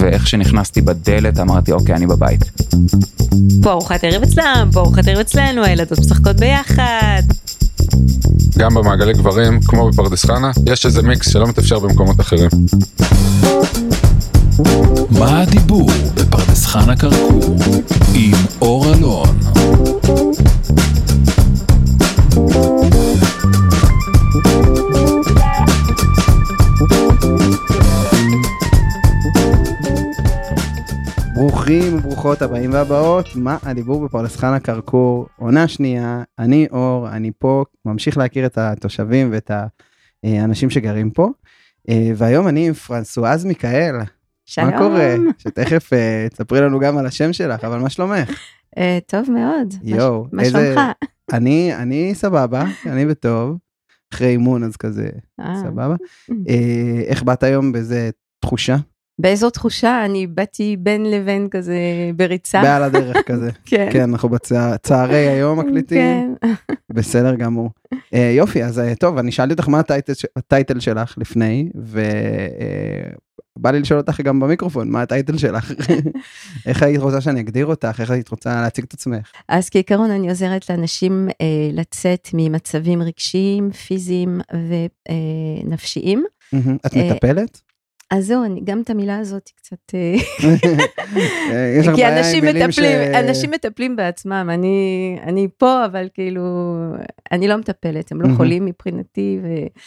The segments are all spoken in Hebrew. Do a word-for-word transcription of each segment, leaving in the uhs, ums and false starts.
ואיך שנכנסתי בדלת אמרתי, אוקיי, אני בבית. פה ארוחת ערב אצלם, פה ארוחת ערב אצלנו, הילדות משחקות ביחד. גם במעגלי גברים, כמו בפרדס חנה, יש איזה מיקס שלא מתאפשר במקומות אחרים. מה הדיבור בפרדס חנה כרכור עם אור אלון? ברוכים וברוכות הבאים והבאות, מה הדיבור בפרדס חנה כרכור, עונה שנייה, אני אור, אני פה, ממשיך להכיר את התושבים ואת האנשים שגרים פה, והיום אני עם פרנסואז מיקאל. שלום. מה קורה? שתכף תספרי לנו גם על השם שלך, אבל מה שלומך? טוב מאוד. יו, מה שלומך? אני, אני סבבה, אני בטוב, אחרי אימון אז כזה, סבבה. איך באת היום באיזה תחושה? באיזו תחושה, אני באתי בין לבין כזה בריצה. בעל הדרך כזה. כן. כן, אנחנו בצערי היום מקליטים. כן. בסדר גמור. יופי, אז טוב, אני שאלתי אותך מה הטייטל שלך לפני, ובא לי לשאול אותך גם במיקרופון, מה הטייטל שלך? איך היית רוצה שאני אגדיר אותך? איך היית רוצה להציג את עצמך? אז כעיקרון אני עוזרת לאנשים לצאת ממצבים רגשיים, פיזיים ונפשיים. את מטפלת? אז זהו, אני גם את המילה הזאת קצת... כי אנשים מטפלים, אנשים מטפלים בעצמם, אני, אני פה, אבל כאילו, אני לא מטפלת, הם לא חולים מבחינתי,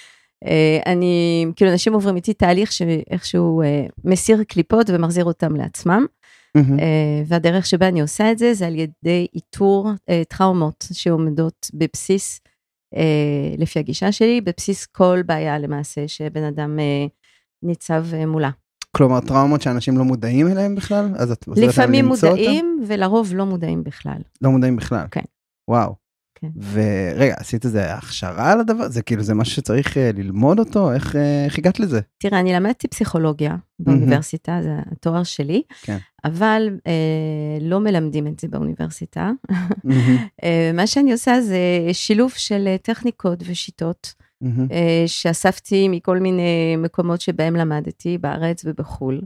ואני, כאילו, אנשים עוברים איתי תהליך שאיכשהו מסיר קליפות ומחזיר אותם לעצמם, והדרך שבה אני עושה את זה, זה על ידי איתור טראומות שעומדות בבסיס, לפי הגישה שלי, בבסיס כל בעיה למעשה, שבן אדם... ניצב מולה. כלומר, טראומות שאנשים לא מודעים אליהם בכלל? אז את לפעמים מודעים, ולרוב לא מודעים בכלל. לא מודעים בכלל? כן. וואו. כן. ורגע, עשית איזה הכשרה על הדבר? זה כאילו, זה משהו שצריך ללמוד אותו? איך, איך הגעת לזה? תראה, אני למדתי פסיכולוגיה באוניברסיטה, זה התואר שלי, כן. אבל אה, לא מלמדים את זה באוניברסיטה. אה, מה שאני עושה זה שילוב של טכניקות ושיטות, Mm-hmm. שאספתי מכל מיני מקומות שבהם למדתי, בארץ ובחול,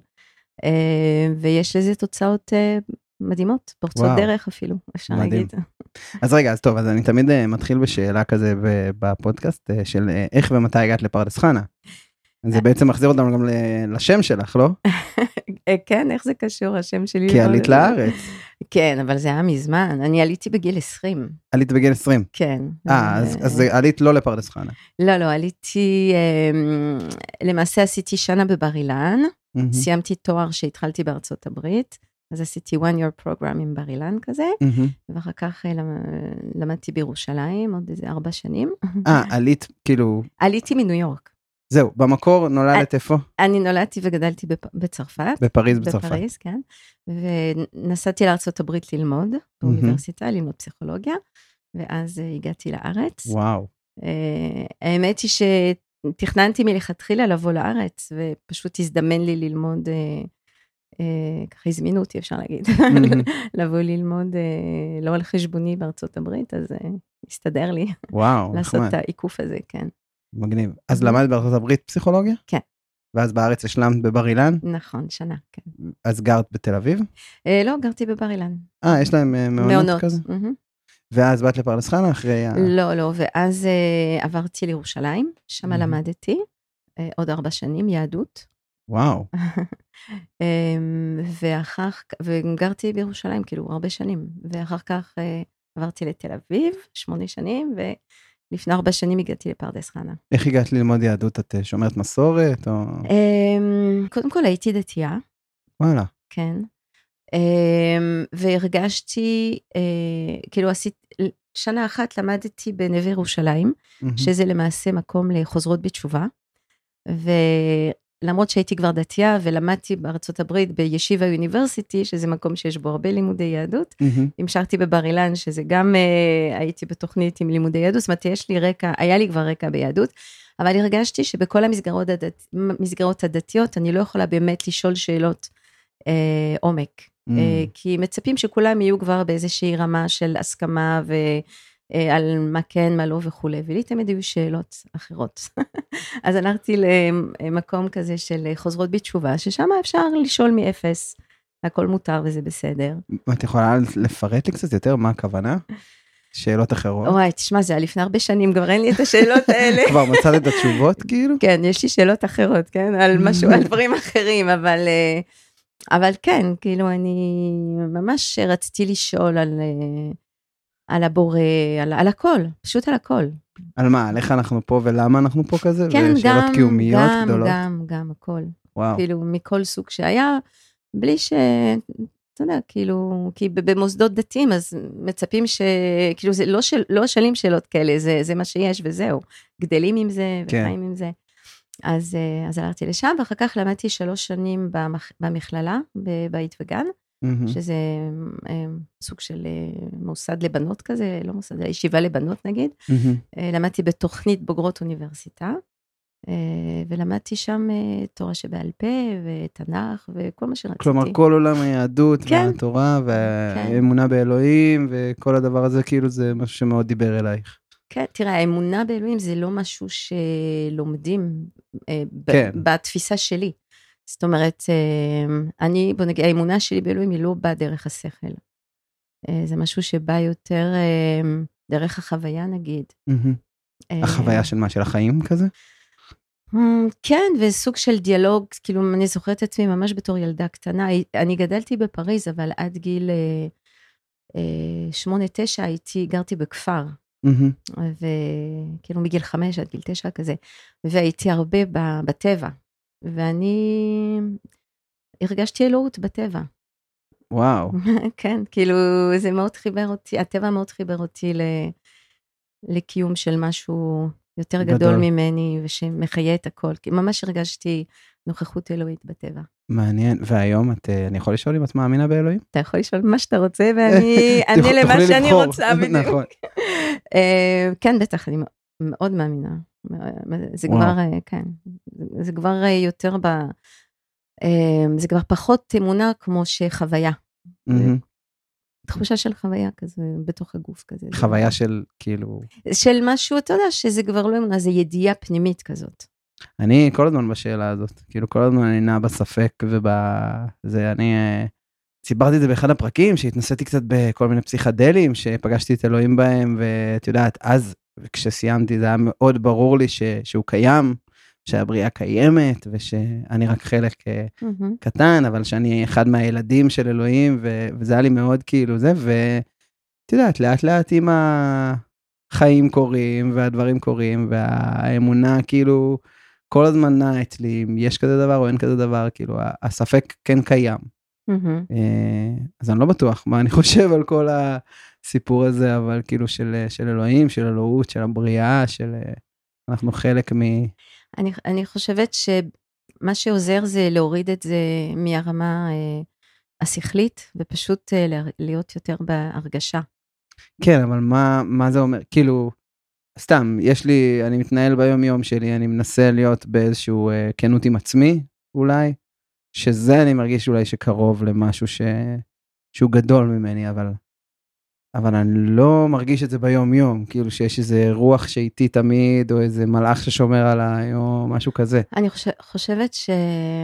ויש לזה תוצאות מדהימות, פורצות וואו. דרך אפילו, אפשר מדהים. להגיד. אז רגע, אז טוב, אז אני תמיד מתחיל בשאלה כזה בפודקאסט, של איך ומתי הגעת לפרדס חנה. זה בעצם מחזיר אותנו גם לשם שלך, לא? כן, איך זה קשור, השם שלי? כי עלית לארץ. כן, אבל זה היה מזמן, אני עליתי בגיל עשרים. עלית בגיל עשרים? כן. אה, אז עלית לא לפרדס חנה. לא, לא, עליתי, למעשה עשיתי שנה בבר אילן, סיימתי תואר שהתחלתי בארצות הברית, אז עשיתי one year program עם בר אילן כזה, ואחר כך למדתי בירושלים, עוד איזה ארבע שנים. אה, עלית כאילו... עליתי מניו יורק. זהו, במקור נולדת איפה? אני נולדתי וגדלתי בצרפת. בפריז בצרפת. בפריז, כן. ונסעתי לארצות הברית ללמוד, באוניברסיטה, ללמוד פסיכולוגיה, ואז הגעתי לארץ. וואו. האמת היא שתכננתי מלכתחילה לבוא לארץ, ופשוט הזדמן לי ללמוד, ככה הזמינו אותי, אפשר להגיד, לבוא ללמוד לא על חשבוני בארצות הברית, אז הסתדר לי. וואו, לעשות את העיקוף הזה, כן. מגניב. אז למדת בארצות הברית פסיכולוגיה? כן. ואז בארץ השלמת בבר אילן? נכון, שנה, כן. אז גרת בתל אביב? לא, גרתי בבר אילן. אה, יש להם מעונות כזה? ואז באת לפרדס חנה אחרי ה... לא, לא, ואז עברתי לירושלים, שם למדתי, עוד ארבע שנים, יהדות. וואו. ואחר כך, וגרתי בירושלים, כאילו, הרבה שנים, ואחר כך עברתי לתל אביב, שמונה שנים, ו... לפני ארבע שנים הגעתי לפרדס חנה. איך הגעת ללמוד יהדות? את שומרת מסורת? או... קודם כל הייתי דתייה. וואלה. כן. והרגשתי, כאילו עשיתי, שנה אחת למדתי בנווה ירושלים, שזה למעשה מקום לחוזרות בתשובה, ולמרות שהייתי כבר דתייה, ולמדתי בארצות הברית בישיבה יוניברסיטי, שזה מקום שיש בו הרבה לימודי יהדות, המשכתי בבר אילן, שזה גם הייתי בתוכנית עם לימודי יהדות, זאת אומרת, יש לי רקע, היה לי כבר רקע ביהדות, אבל הרגשתי שבכל המסגרות הדת, מסגרות הדתיות, אני לא יכולה באמת לשאול שאלות אה, עומק, mm. אה, כי מצפים שכולם יהיו כבר באיזושהי רמה של הסכמה ו, על מה כן, מה לא וכו', ולי תמיד היו שאלות אחרות. אז הלכתי למקום כזה של חוזרות בתשובה, ששם אפשר לשאול מאפס, הכל מותר וזה בסדר. את יכולה לפרט לי קצת יותר מה הכוונה? שאלות אחרות? וואי, תשמע, זה היה לפני הרבה שנים, כבר אין לי את השאלות האלה. כבר מצאת את התשובות כאילו? כן, יש לי שאלות אחרות, כן, על משהו, על דברים אחרים, אבל, אבל כן, כאילו אני ממש רציתי לשאול על, על הבורא, על, על הכל, פשוט על הכל. על מה, על איך אנחנו פה ולמה אנחנו פה כזה? כן, ושאלות גם, קיומיות גם, גדולות? גם, גם, הכל. וואו. כאילו, מכל סוג שהיה, בלי ש... אתה יודע, כאילו, כי במוסדות דתיים, אז מצפים ש... כאילו, זה לא, של, לא שלים שאלות כאלה, זה, זה מה שיש וזהו. גדלים עם זה, כן. וחיים עם זה. אז, אז הלכתי לשם, ואחר כך למדתי שלוש שנים במכ... במכללה, בבית וגן, mm-hmm. שזה סוג של מוסד לבנות כזה, לא מוסד, ישיבה לבנות נגיד. Mm-hmm. למדתי בתוכנית בוגרות אוניברסיטה, ולמדתי שם תורה שבעל פה, ותנ"ך, וכל מה שרציתי. כלומר, כל עולם היהדות, כן. והתורה, והאמונה כן. באלוהים, וכל הדבר הזה, כאילו זה משהו שמאוד דיבר אלייך. כן, תראה, האמונה באלוהים זה לא משהו שלומדים כן. בתפיסה שלי. זאת אומרת, אני, בוא נגיד, האמונה שלי באלוהים היא לא באה דרך השכל. זה משהו שבא יותר דרך החוויה, נגיד. החוויה של מה? של החיים כזה? כן, וסוג של דיאלוג, כאילו אני זוכרת את עצמי ממש בתור ילדה קטנה, אני גדלתי בפריז, אבל עד גיל שמונה, תשע הייתי, גרתי בכפר, וכאילו מגיל חמש עד גיל תשע כזה, והייתי הרבה בטבע, ואני הרגשתי אלוהות בטבע. וואו. כן, כאילו זה מאוד חיבר אותי, הטבע מאוד חיבר אותי לקיום של משהו יותר גדול, גדול ממני, ושמחיה את הכל, כי ממש הרגשתי נוכחות אלוהית בטבע. מעניין, והיום את, אני יכול לשאול אם את מאמינה באלוהים? אתה יכול לשאול מה שאתה רוצה, ואני אענה למה שאני רוצה בדיוק. נכון. כן, בטח, אני מאוד מאמינה. זה כבר, כן, זה כבר יותר ב... זה כבר פחות אמונה כמו שחוויה. תחושה של חוויה כזה, בתוך הגוף כזה. חוויה של כאילו... של משהו, אתה יודע, שזה כבר לא אמונה, זה ידיעה פנימית כזאת. אני כל הזמן בשאלה הזאת, כאילו כל הזמן אני נע בספק ובזה, אני סיפרתי את זה באחד הפרקים, שהתנסיתי קצת בכל מיני פסיכדלים, שפגשתי את אלוהים בהם, ואת יודעת, אז כשסיימתי זה היה מאוד ברור לי ש, שהוא קיים, שהבריאה קיימת, ושאני רק חלק mm-hmm. קטן, אבל שאני אחד מהילדים של אלוהים, ו, וזה היה לי מאוד כאילו זה, ואת יודעת, לאט לאט עם החיים קורים, והדברים קורים, והאמונה כאילו, כל הזמן נע אצלי, אם יש כזה דבר או אין כזה דבר, כאילו, הספק כן קיים. Mm-hmm. אז אני לא בטוח מה אני חושב על כל הסיפור הזה, אבל כאילו של, של אלוהים, של אלוהות, של הבריאה, של אנחנו חלק מ... אני, אני חושבת שמה שעוזר זה להוריד את זה מהרמה אה, השכלית, ופשוט אה, להיות יותר בהרגשה. כן, אבל מה, מה זה אומר? כאילו, סתם, יש לי, אני מתנהל ביום יום שלי, אני מנסה להיות באיזשהו אה, כנות עם עצמי, אולי, שזה אני מרגיש אולי שקרוב למשהו ש, שהוא גדול ממני, אבל... אבל אני לא מרגיש את זה ביום יום, כאילו שיש איזה רוח שאיתי תמיד, או איזה מלאך ששומר עליי, או משהו כזה. אני חושב, חושבת ש...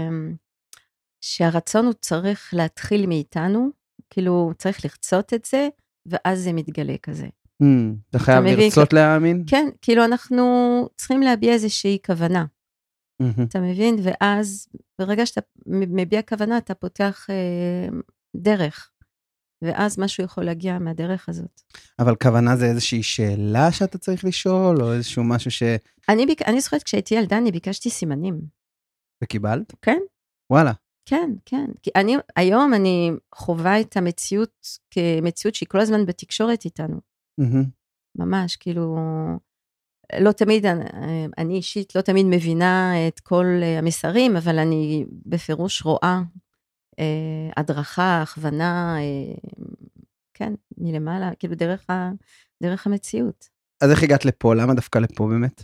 שהרצון הוא צריך להתחיל מאיתנו, כאילו צריך לחצות את זה, ואז זה מתגלה כזה. Mm, אתה חייב אתה לרצות מבין, להאמין? כן, כאילו אנחנו צריכים להביע איזושהי כוונה. Mm-hmm. אתה מבין? ואז ברגע שאתה מביע כוונה, אתה פותח אה, דרך. ואז משהו יכול להגיע מהדרך הזאת. אבל כוונה זה איזושהי שאלה שאתה צריך לשאול, או איזשהו משהו ש... אני, ביק... אני זוכרת כשהייתי ילדה, אני ביקשתי סימנים. וקיבלת? כן. וואלה. כן, כן. כי אני, היום אני חווה את המציאות כמציאות שהיא כל הזמן בתקשורת איתנו. Mm-hmm. ממש, כאילו, לא תמיד, אני אישית לא תמיד מבינה את כל המסרים, אבל אני בפירוש רואה הדרכה, הכוונה, כן, מלמעלה, כאילו דרך, ה, דרך המציאות. אז איך הגעת לפה? למה דווקא לפה באמת?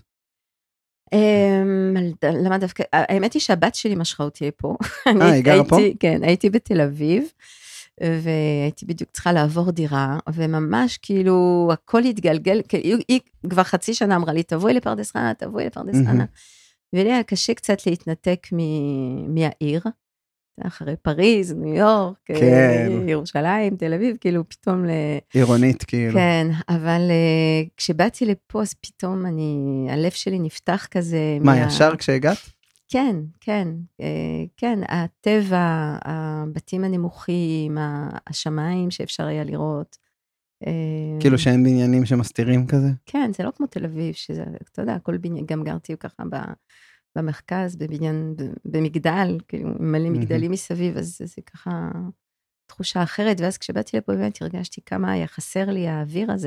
למה דווקא, האמת היא שהבת שלי משכה אותי לפה. אה, היא גרה פה? כן, הייתי בתל אביב, והייתי בדיוק צריכה לעבור דירה, וממש כאילו הכל התגלגל, היא, היא כבר חצי שנה אמרה לי, תבואי לפרדס חנה, תבואי לפרדס חנה, ולי היה קשה קצת להתנתק מ- מהעיר, אחרי פריז, ניו יורק, כן. ירושלים, תל אביב, כאילו פתאום ל... עירונית, כאילו. כן, אבל uh, כשבאתי לפה, אז פתאום אני, הלב שלי נפתח כזה. מה, מה... ישר כשהגעת? כן, כן, uh, כן, הטבע, הבתים הנמוכים, השמיים שאפשר היה לראות. Uh, כאילו שאין בניינים שמסתירים כזה? כן, זה לא כמו תל אביב, שזה, אתה יודע, כל בניין, גם גרתי ככה ב... במרכז, בבניין, במגדל, כאילו, מלא מגדלים מסביב, אז זה ככה תחושה אחרת, ואז כשבאתי לפה, באמת הרגשתי כמה היה חסר לי האוויר הזה,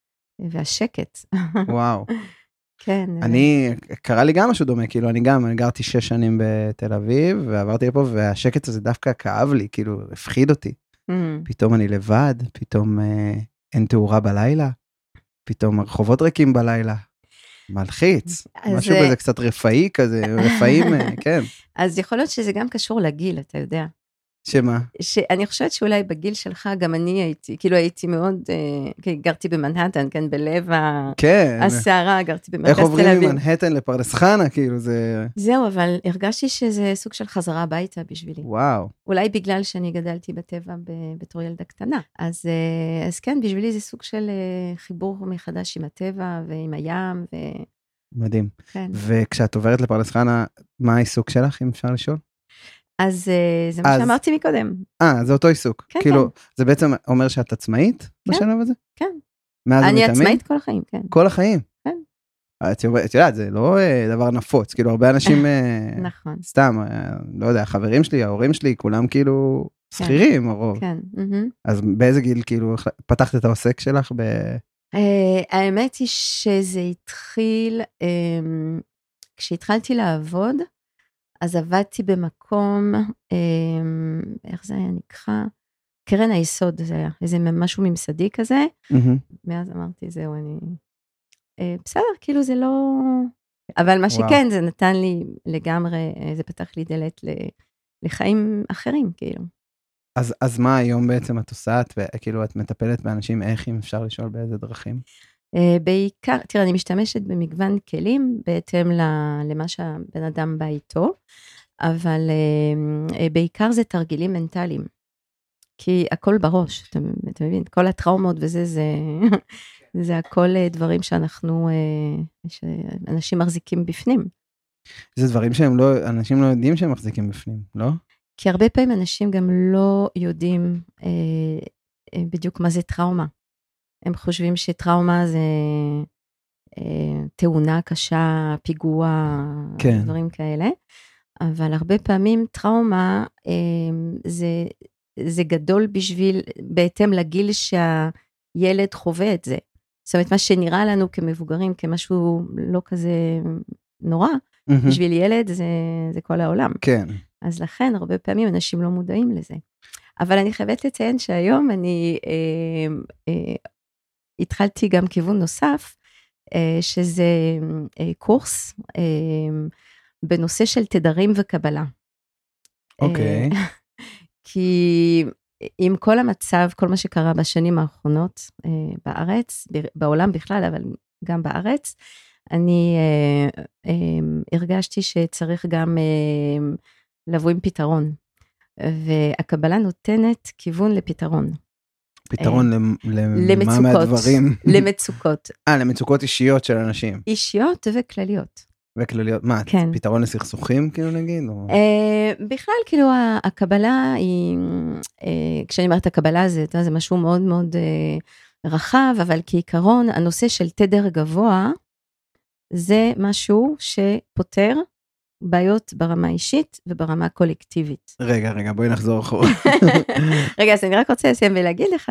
והשקט. וואו. כן. אני, קרה לי גם משהו דומה, כאילו, אני גם, אני גרתי שש שנים בתל אביב, ועברתי לפה, והשקט הזה דווקא כאב לי, כאילו, הפחיד אותי. פתאום אני לבד, פתאום אין תאורה בלילה, פתאום הרחובות ריקים בלילה. מלחיץ, משהו בזה קצת רפאי כזה, רפאים, כן. אז יכול להיות שזה גם קשור לגיל, אתה יודע. שמה? שאני חושבת שאולי בגיל שלך, גם אני הייתי, כאילו הייתי מאוד, גרתי במנהטן, כן, בלב הסערה, גרתי במרכז תל אביב. איך עוברים ממנהטן לפרדס חנה, כאילו זה... זהו, אבל הרגשתי שזה סוג של חזרה הביתה בשבילי. וואו. אולי בגלל שאני גדלתי בטבע בתור ילדה קטנה. אז, אז כן, בשבילי זה סוג של חיבור מחדש עם הטבע ועם הים. ו... מדהים. כן. וכשאת עוברת לפרדס חנה, מה העיסוק שלך, אם אפשר לשאול? אז זה מה שאמרתי מקודם. אה, זה אותו עיסוק. כן, כאילו, כן. זה בעצם אומר שאת עצמאית בשלב הזה? כן. אני עצמאית כל החיים, כן. כל החיים? כן. את יודעת, זה לא דבר נפוץ, כאילו הרבה אנשים, נכון. סתם, לא יודע, החברים שלי, ההורים שלי, כולם כאילו שכירים, הרוב. כן. אז באיזה גיל, כאילו, פתחת את העוסק שלך ב... האמת היא שזה התחיל, כשהתחלתי לעבוד, אז עבדתי במקום, איך זה היה נקרא? קרן היסוד זה היה, איזה משהו ממסדי כזה, מאז אמרתי, זהו, אני... בסדר, כאילו זה לא... אבל מה שכן, זה נתן לי לגמרי, זה פתח לי דלת לחיים אחרים, כאילו. אז, אז מה היום בעצם את עושה? את, כאילו, את מטפלת באנשים, איך אם אפשר לשאול באיזה דרכים? בעיקר, תראה, אני משתמשת במגוון כלים, בהתאם למה שהבן אדם בא איתו, אבל בעיקר זה תרגילים מנטליים. כי הכל בראש, אתה, אתה מבין? כל הטראומות וזה, זה, זה הכל דברים שאנחנו, שאנשים מחזיקים בפנים. זה דברים שהם לא, אנשים לא יודעים שהם מחזיקים בפנים, לא? כי הרבה פעמים אנשים גם לא יודעים אה, אה, בדיוק מה זה טראומה. הם חושבים שטראומה זה אה, תאונה קשה, פיגוע, כן. דברים כאלה. אבל הרבה פעמים טראומה אה, זה, זה גדול בשביל, בהתאם לגיל שהילד חווה את זה. זאת אומרת, מה שנראה לנו כמבוגרים, כמשהו לא כזה נורא, mm-hmm. בשביל ילד זה, זה כל העולם. כן. אז לכן, הרבה פעמים אנשים לא מודעים לזה. אבל אני חייבת לציין שהיום אני אה, אה, התחלתי גם כיוון נוסף, אה, שזה אה, קורס אה, בנושא של תדרים וקבלה. אוקיי. אה, כי עם כל המצב, כל מה שקרה בשנים האחרונות אה, בארץ, בעולם בכלל, אבל גם בארץ, אני אה, אה, הרגשתי שצריך גם אה, לבוא עם פתרון, והקבלה נותנת כיוון לפתרון. פתרון למה מהדברים? למצוקות. אה, למצוקות אישיות של אנשים. אישיות וכלליות. וכלליות, מה? כן. פתרון לסכסוכים, כאילו נגיד? בכלל, כאילו, הקבלה היא, כשאני אומרת הקבלה, זה משהו מאוד מאוד רחב, אבל כעיקרון, הנושא של תדר גבוה, זה משהו שפותר בעיות ברמה אישית וברמה קולקטיבית. רגע, רגע, בואי נחזור אחורה. רגע, אז אני רק רוצה לסיים ולהגיד לך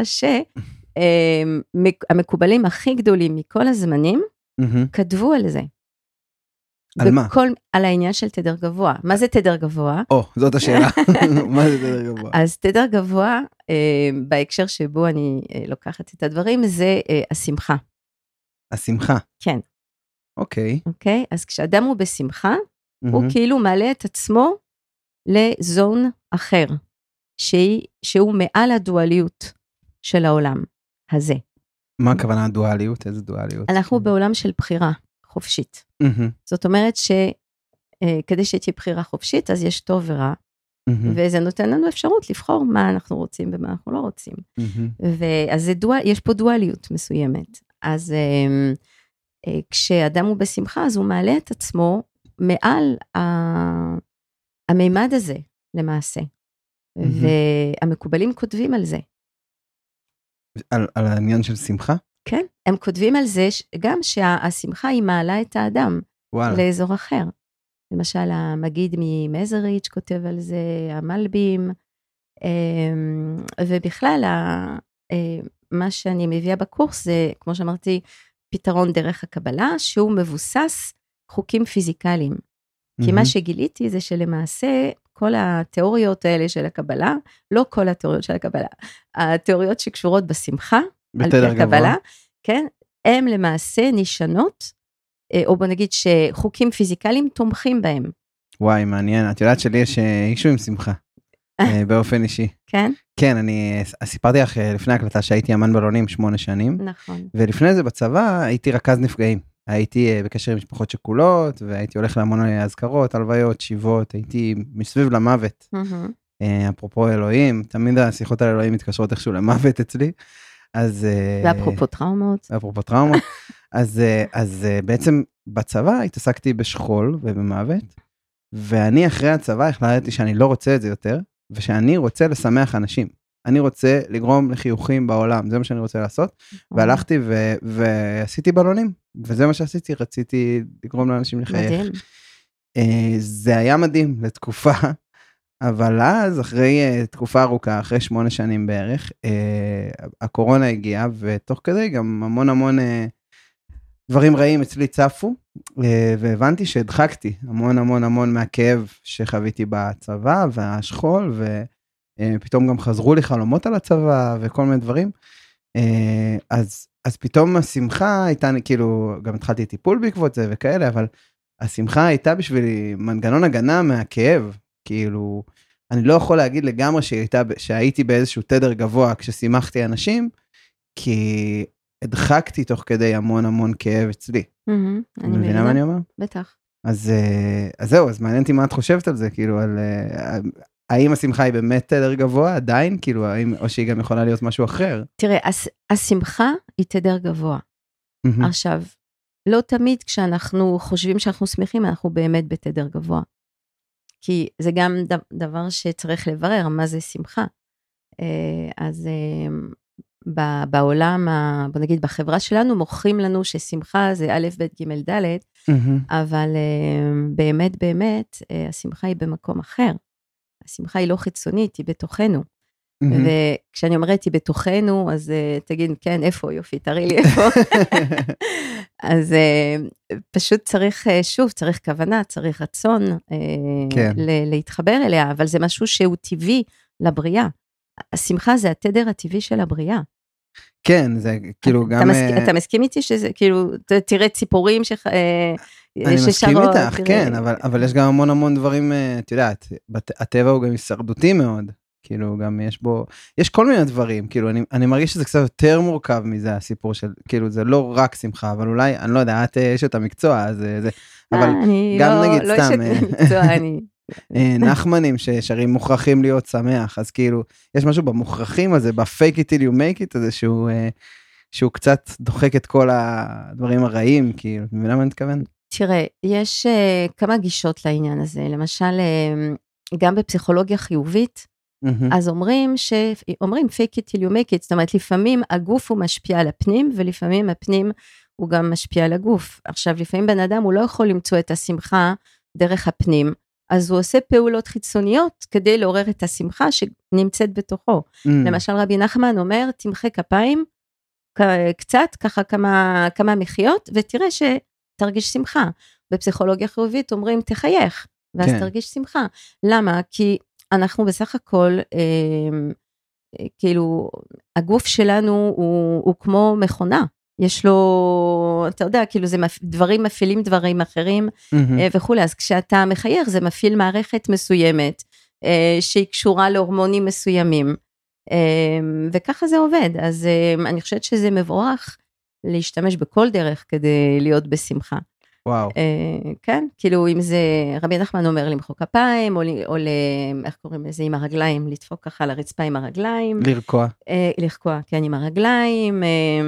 שהמקובלים הכי גדולים מכל הזמנים, כתבו על זה. על מה? על העניין של תדר גבוה. מה זה תדר גבוה? או, זאת השאלה. מה זה תדר גבוה? אז תדר גבוה, בהקשר שבו אני לוקחת את הדברים, זה השמחה. השמחה? כן. אוקיי. אוקיי? אז כשאדם הוא בשמחה, הוא כאילו מעלה את עצמו לזון אחר. שהיא, שהוא מעל הדואליות של העולם הזה. מה הכוונה הדואליות? איזה דואליות? אנחנו בעולם של בחירה חופשית. זאת אומרת שכדי שתהיה בחירה חופשית, אז יש טוב ורע, וזה נותן לנו אפשרות לבחור מה אנחנו רוצים ומה אנחנו לא רוצים. ואז יש פה דואליות מסוימת. אז כשאדם הוא בשמחה, אז הוא מעלה את עצמו מעל המימד הזה, למעשה. והמקובלים כותבים על זה. על, על העניין של שמחה? כן, הם כותבים על זה גם שהשמחה היא מעלה את האדם וואלה. לאזור אחר. למשל, המגיד ממזריץ' כותב על זה, המלבים, ובכלל, מה שאני מביאה בקורס זה, כמו שאמרתי, פתרון דרך הקבלה, שהוא מבוסס חוקים פיזיקליים. כי מה שגיליתי זה שלמעשה, כל התיאוריות האלה של הקבלה, לא כל התיאוריות של הקבלה, התיאוריות שקשורות בשמחה, על פי הקבלה, כן, הם למעשה נשענות, או בוא נגיד שחוקים פיזיקליים תומכים בהם. וואי, מעניין, את יודעת שלי יש אישו עם שמחה, באופן אישי. כן? כן, אני סיפרתי לך לפני הקלטה שהייתי אמן בלונים שמונה שנים, נכון. ולפני זה בצבא הייתי רכז נפגעים. הייתי בקשר עם משפחות שכולות, והייתי הולך להמון הזכרות, הלוויות, שיבות, הייתי מסביב למוות. אפרופו אלוהים, תמיד השיחות על אלוהים מתקשרות איכשהו למוות אצלי. אז... ואפרופו טראומות. ואפרופו טראומות. אז, אז בעצם בצבא התעסקתי בשכול ובמוות, ואני אחרי הצבא החלטתי שאני לא רוצה את זה יותר, ושאני רוצה לשמח אנשים. אני רוצה לגרום לחיוכים בעולם, זה מה שאני רוצה לעשות, והלכתי ו- ועשיתי בלונים, וזה מה שעשיתי, רציתי לגרום לאנשים לחייך. מדהים. זה היה מדהים לתקופה, אבל אז, אחרי תקופה ארוכה, אחרי שמונה שנים בערך, הקורונה הגיעה, ותוך כדי גם המון המון דברים רעים אצלי צפו, והבנתי שהדחקתי המון המון המון מהכאב שחוויתי בצבא, והשכול, ו... פתאום גם חזרו לי חלומות על הצבא וכל מיני דברים, אז, אז פתאום השמחה הייתה, כאילו, גם התחלתי טיפול בעקבות זה וכאלה, אבל השמחה הייתה בשבילי מנגנון הגנה מהכאב, כאילו, אני לא יכול להגיד לגמרי שהייתה, שהייתי באיזשהו תדר גבוה כששימחתי אנשים, כי הדחקתי תוך כדי המון המון כאב אצלי. אני מבינה מה אני אומר? בטח. אז, אז זהו, אז מעניין אותי מה את חושבת על זה, כאילו, על... האם השמחה היא באמת תדר גבוה עדיין, כאילו, האם, או שהיא גם יכולה להיות משהו אחר? תראה, השמחה היא תדר גבוה. Mm-hmm. עכשיו, לא תמיד כשאנחנו חושבים שאנחנו שמחים, אנחנו באמת בתדר גבוה. כי זה גם דבר שצריך לברר, מה זה שמחה. אז בעולם, בוא נגיד, בחברה שלנו, מוכרים לנו ששמחה זה א', ב', ג', ד', mm-hmm. אבל באמת, באמת, השמחה היא במקום אחר. השמחה היא לא חיצונית, היא בתוכנו. Mm-hmm. וכשאני אומרת היא בתוכנו, אז uh, תגיד, כן, איפה, יופי, תראי לי איפה. אז uh, פשוט צריך, uh, שוב, צריך כוונה, צריך רצון uh, כן. ל- להתחבר אליה, אבל זה משהו שהוא טבעי לבריאה. השמחה זה התדר הטבעי של הבריאה. כן, זה כאילו אתה גם... מסכ... אתה מסכים איתי שזה, כאילו, תראה ציפורים ש... אני מסכים איתך, כן, אבל, אבל יש גם המון המון דברים, את יודעת, הטבע הוא גם הישרדותי מאוד, כאילו גם יש בו, יש כל מיני דברים, כאילו אני, אני מרגיש שזה קצת יותר מורכב מזה הסיפור של, כאילו זה לא רק שמחה, אבל אולי, אני לא יודע, את יש את המקצוע, אז זה, אבל גם נגיד סתם, נחמנים ששרים מוכרחים להיות שמח, אז כאילו, יש משהו במוכרחים הזה, בפייק it till you make it, הזה שהוא, שהוא קצת דוחק את כל הדברים הרעים, כאילו, מבינה מה אני מתכוון? תראה, יש uh, כמה גישות לעניין הזה, למשל, uh, גם בפסיכולוגיה חיובית, mm-hmm. אז אומרים, ש... אומרים fake it till you make it, זאת אומרת, לפעמים הגוף הוא משפיע על הפנים, ולפעמים הפנים הוא גם משפיע על הגוף. עכשיו, לפעמים בן אדם הוא לא יכול למצוא את השמחה דרך הפנים, אז הוא עושה פעולות חיצוניות, כדי לעורר את השמחה שנמצאת בתוכו. Mm-hmm. למשל, רבי נחמן אומר, תמחה כפיים, קצת, ככה כמה, כמה מחיות, ותראה ש... תרגיש שמחה. בפסיכולוגיה חיובית אומרים, תחייך, ואז כן. תרגיש שמחה. למה? כי אנחנו בסך הכל, אה, אה, כאילו, הגוף שלנו הוא, הוא כמו מכונה. יש לו, אתה יודע, כאילו, זה מפ... דברים מפעילים דברים אחרים, mm-hmm. אה, וכו'. אז כשאתה מחייך, זה מפעיל מערכת מסוימת, שהיא קשורה להורמונים מסוימים, וככה זה עובד, אז אני חושבת שזה מבורך להשתמש בכל דרך כדי להיות בשמחה. וואו. כן, כאילו אם זה, רבי נחמן אומר למחוא כפיים, או איך קוראים לזה, עם הרגליים, לדפוק ככה על הרצפה עם הרגליים. לרקוע. לרקוע, כן, עם הרגליים.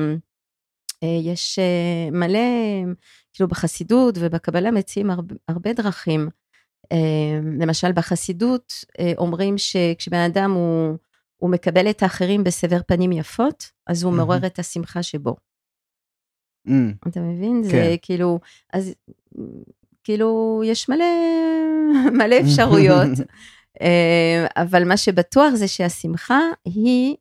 יש מלא, כאילו בחסידות ובקבלה מציעים הרבה, הרבה דרכים. למשל בחסידות אומרים שכשבן אדם הוא, הוא מקבל את האחרים בסבר פנים יפות, אז הוא מעורר את השמחה שבו. אתה מבין? זה כאילו, אז כאילו יש מלא, מלא אפשרויות, אבל מה שבטוח זה שהשמחה היא,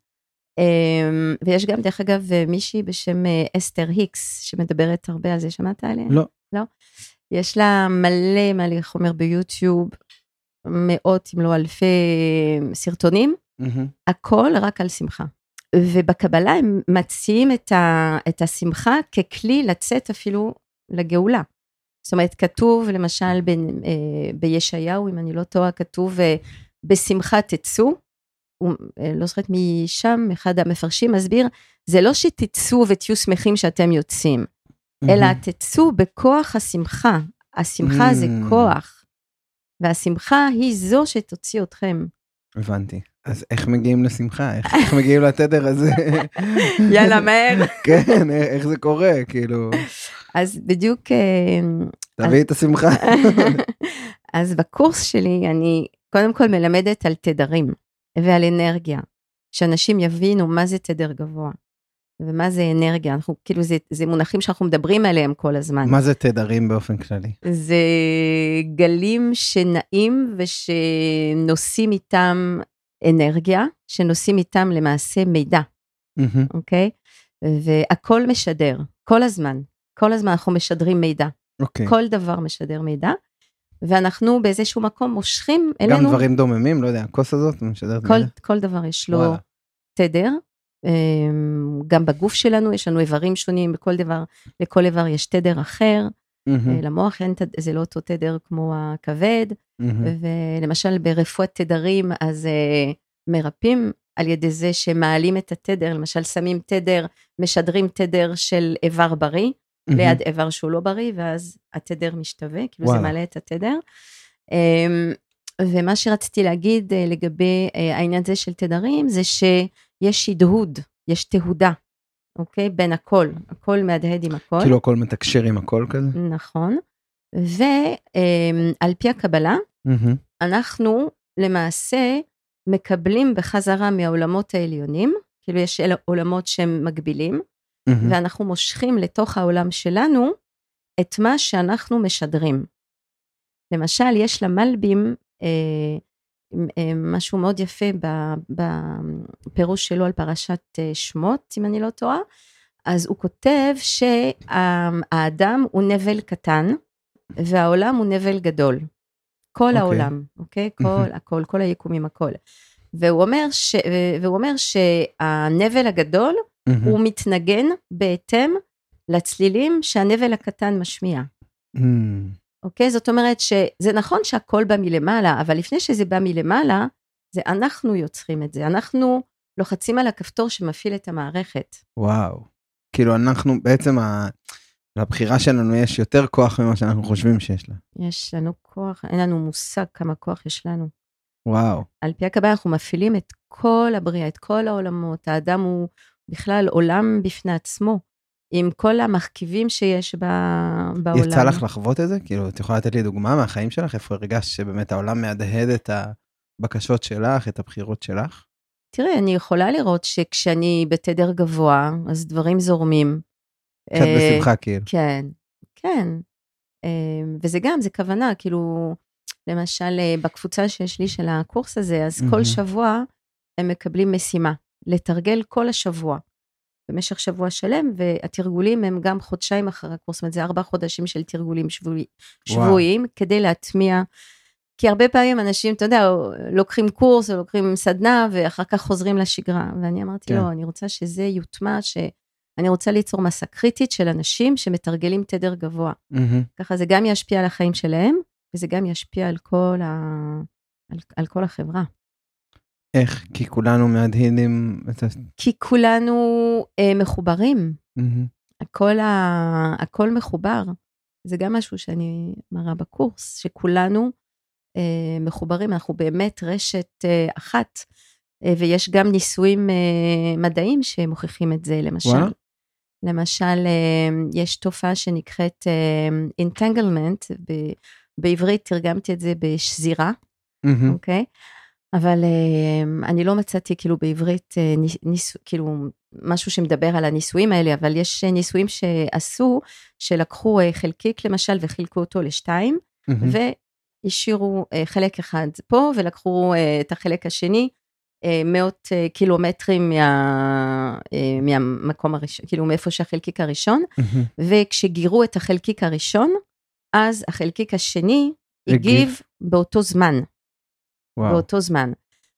ויש גם דרך אגב מישהי בשם אסתר היקס, שמדברת הרבה על זה, שמעת עליה? לא. לא? יש לה מלא מלא חומר ביוטיוב, מאות אם לא אלפי סרטונים, הכל רק על שמחה. ובקבלה הם מציעים את, ה, את השמחה ככלי לצאת אפילו לגאולה. זאת אומרת, כתוב למשל ב, בישעיהו, אם אני לא טועה, כתוב בשמחה תצאו, לא זוכרת משם, אחד המפרשים מסביר, זה לא שתצאו ותהיו שמחים שאתם יוצאים, אלא תצאו בכוח השמחה. השמחה זה כוח, והשמחה היא זו שתוציא אתכם. הבנתי. אז איך מגיעים לשמחה? איך, איך מגיעים לתדר הזה? יאללה, מהר. כן, איך זה קורה, כאילו. אז בדיוק... תביא את השמחה. אז בקורס שלי, אני קודם כל מלמדת על תדרים, ועל אנרגיה, שאנשים יבינו מה זה תדר גבוה, ומה זה אנרגיה. אנחנו, כאילו, זה, זה מונחים שאנחנו מדברים עליהם כל הזמן. מה זה תדרים באופן כללי? זה גלים שנעים, ושנושאים איתם אנרגיה, שנושאים איתם למעשה מידע, אוקיי? והכל משדר, כל הזמן, כל הזמן אנחנו משדרים מידע, כל דבר משדר מידע, ואנחנו באיזשהו מקום מושכים אלינו. גם דברים דוממים, לא יודע, הכוס הזאת משדרת מידע. כל דבר יש לו תדר, גם בגוף שלנו יש לנו איברים שונים, בכל דבר, לכל איבר יש תדר אחר, למוח זה לא אותו תדר כמו הכבד, ולמשל ברפואת תדרים, אז מרפאים על ידי זה שמעלים את התדר, למשל שמים תדר, משדרים תדר של איבר בריא, ליד איבר שהוא לא בריא, ואז התדר משתווה, כאילו זה מעלה את התדר. ומה שרציתי להגיד לגבי העניין הזה של תדרים, זה שיש הדהוד, יש תהודה, אוקיי? בין הכל, הכל מהדהד עם הכל. כאילו הכל מתקשר עם הכל כזה? נכון. ועל פי הקבלה, אנחנו למעשה מקבלים בחזרה מהעולמות העליונים, כאילו יש עולמות שהם מגבילים, ואנחנו מושכים לתוך העולם שלנו את מה שאנחנו משדרים. למשל, יש למלבים משהו מאוד יפה בפירוש שלו על פרשת שמות, אם אני לא טועה, אז הוא כותב שהאדם הוא נבל קטן, והעולם הוא נבל גדול. כל העולם, אוקיי? כל, הכל, כל היקומים, הכל. והוא אומר ש, והוא אומר שהנבל הגדול, הוא מתנגן בהתאם לצלילים שהנבל הקטן משמיע. אוקיי? זאת אומרת שזה נכון שהכל בא מלמעלה, אבל לפני שזה בא מלמעלה, זה אנחנו יוצרים את זה. אנחנו לוחצים על הכפתור שמפעיל את המערכת. וואו. כאילו אנחנו בעצם, לבחירה שלנו יש יותר כוח ממה שאנחנו חושבים שיש לה. יש לנו כוח, אין לנו מושג כמה כוח יש לנו. וואו. על פי הקבלה אנחנו מפעילים את כל הבריאה, את כל העולמות. האדם הוא בכלל עולם בפני עצמו, עם כל המחכיבים שיש בעולם. יצא לך לחוות את זה? כאילו, את יכולה לתת לי דוגמה מהחיים שלך? איפה הרגשת שבאמת העולם מהדהד את הבקשות שלך, את הבחירות שלך? תראה, אני יכולה לראות שכשאני בתדר גבוה, אז דברים זורמים. קצת בשמחה כאילו. כן, כן. וזה גם, זה כוונה, כאילו, למשל, בקבוצה שיש לי של הקורס הזה, אז כל שבוע הם מקבלים משימה, לתרגל כל השבוע, במשך שבוע שלם, והתרגולים הם גם חודשיים אחר הקורס, זאת אומרת, זה ארבעה חודשים של תרגולים שבועי, שבועיים, כדי להטמיע, כי הרבה פעמים אנשים, אתה יודע, לוקחים קורס, או לוקחים סדנה, ואחר כך חוזרים לשגרה, ואני אמרתי, כן. לא, אני רוצה שזה יוטמע, שאני רוצה ליצור מסה קריטית של אנשים, שמתרגלים תדר גבוה, mm-hmm. ככה זה גם ישפיע על החיים שלהם, וזה גם ישפיע על כל, ה... על, על כל החברה. איך? כי כולנו מהדהדים את ה... כי כולנו אה, מחוברים. מהמם. הכל, ה... הכל מחובר. זה גם משהו שאני מראה בקורס, שכולנו אה, מחוברים, אנחנו באמת רשת אה, אחת, אה, ויש גם ניסויים אה, מדעיים שמוכיחים את זה, למשל. וואלה? למשל, אה, יש תופעה שנקראת אה, entanglement, ב... בעברית תרגמתי את זה בשזירה, מהמם. אוקיי? אבל אה, אני לא מצאתי כאילו בעברית אה, ניס, ניס, כאילו משהו שמדבר על הניסויים האלה, אבל יש ניסויים שעשו, שלקחו אה, חלקיק למשל וחילקו אותו לשתיים, מהמם. והשאירו אה, חלק אחד פה, ולקחו אה, את החלק השני, אה, מאות אה, קילומטרים מה, אה, מהמקום הראשון, כאילו מאיפה שהחלקיק הראשון, מהמם. וכשגירו את החלקיק הראשון, אז החלקיק השני הגיב. הגיב באותו זמן. וואו. באותו זמן.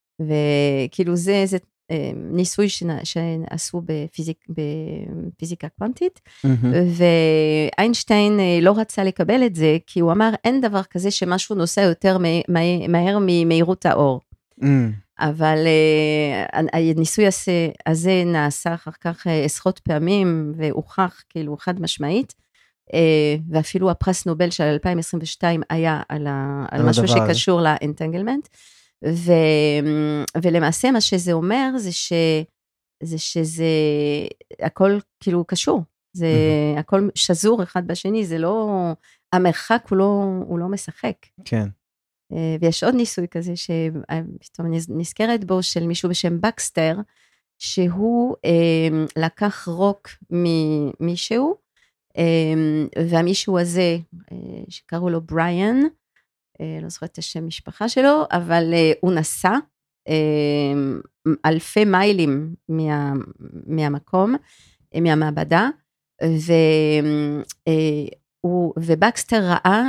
וכאילו זה, זה אה, ניסוי שנ- שעשו בפיזיק, בפיזיקה קוונטית, מהמם. ואיינשטיין אה, לא רצה לקבל את זה, כי הוא אמר, אין דבר כזה שמשהו נוסע יותר מה- מה- מהר ממהירות האור. מהמם. אבל אה, הניסוי הזה, הזה נעשה אחר כך אה, עשרות פעמים, והוכח כאילו חד משמעית, אה, ואפילו הפרס נובל של אלפיים עשרים ושתיים היה על, ה, על על משהו הדבר הזה. שקשור לאנטנגלמנט, ו, ולמעשה מה שזה אומר זה, ש, זה שזה הכל כאילו קשור, זה הכל שזור אחד בשני, זה לא, המרחק הוא לא, הוא לא משחק. כן. אה, ויש עוד ניסוי כזה, שפתאום אני נזכרת בו, של מישהו בשם בקסטר, שהוא אה, לקח רוק ממישהו, אה, והמישהו הזה, אה, שקראו לו בריאן, אה, לא זוכרת את השם משפחה שלו, אבל אה, הוא נסע אה, אלפי מיילים מה, מהמקום, אה, מהמעבדה, ו, אה, הוא, ובקסטר ראה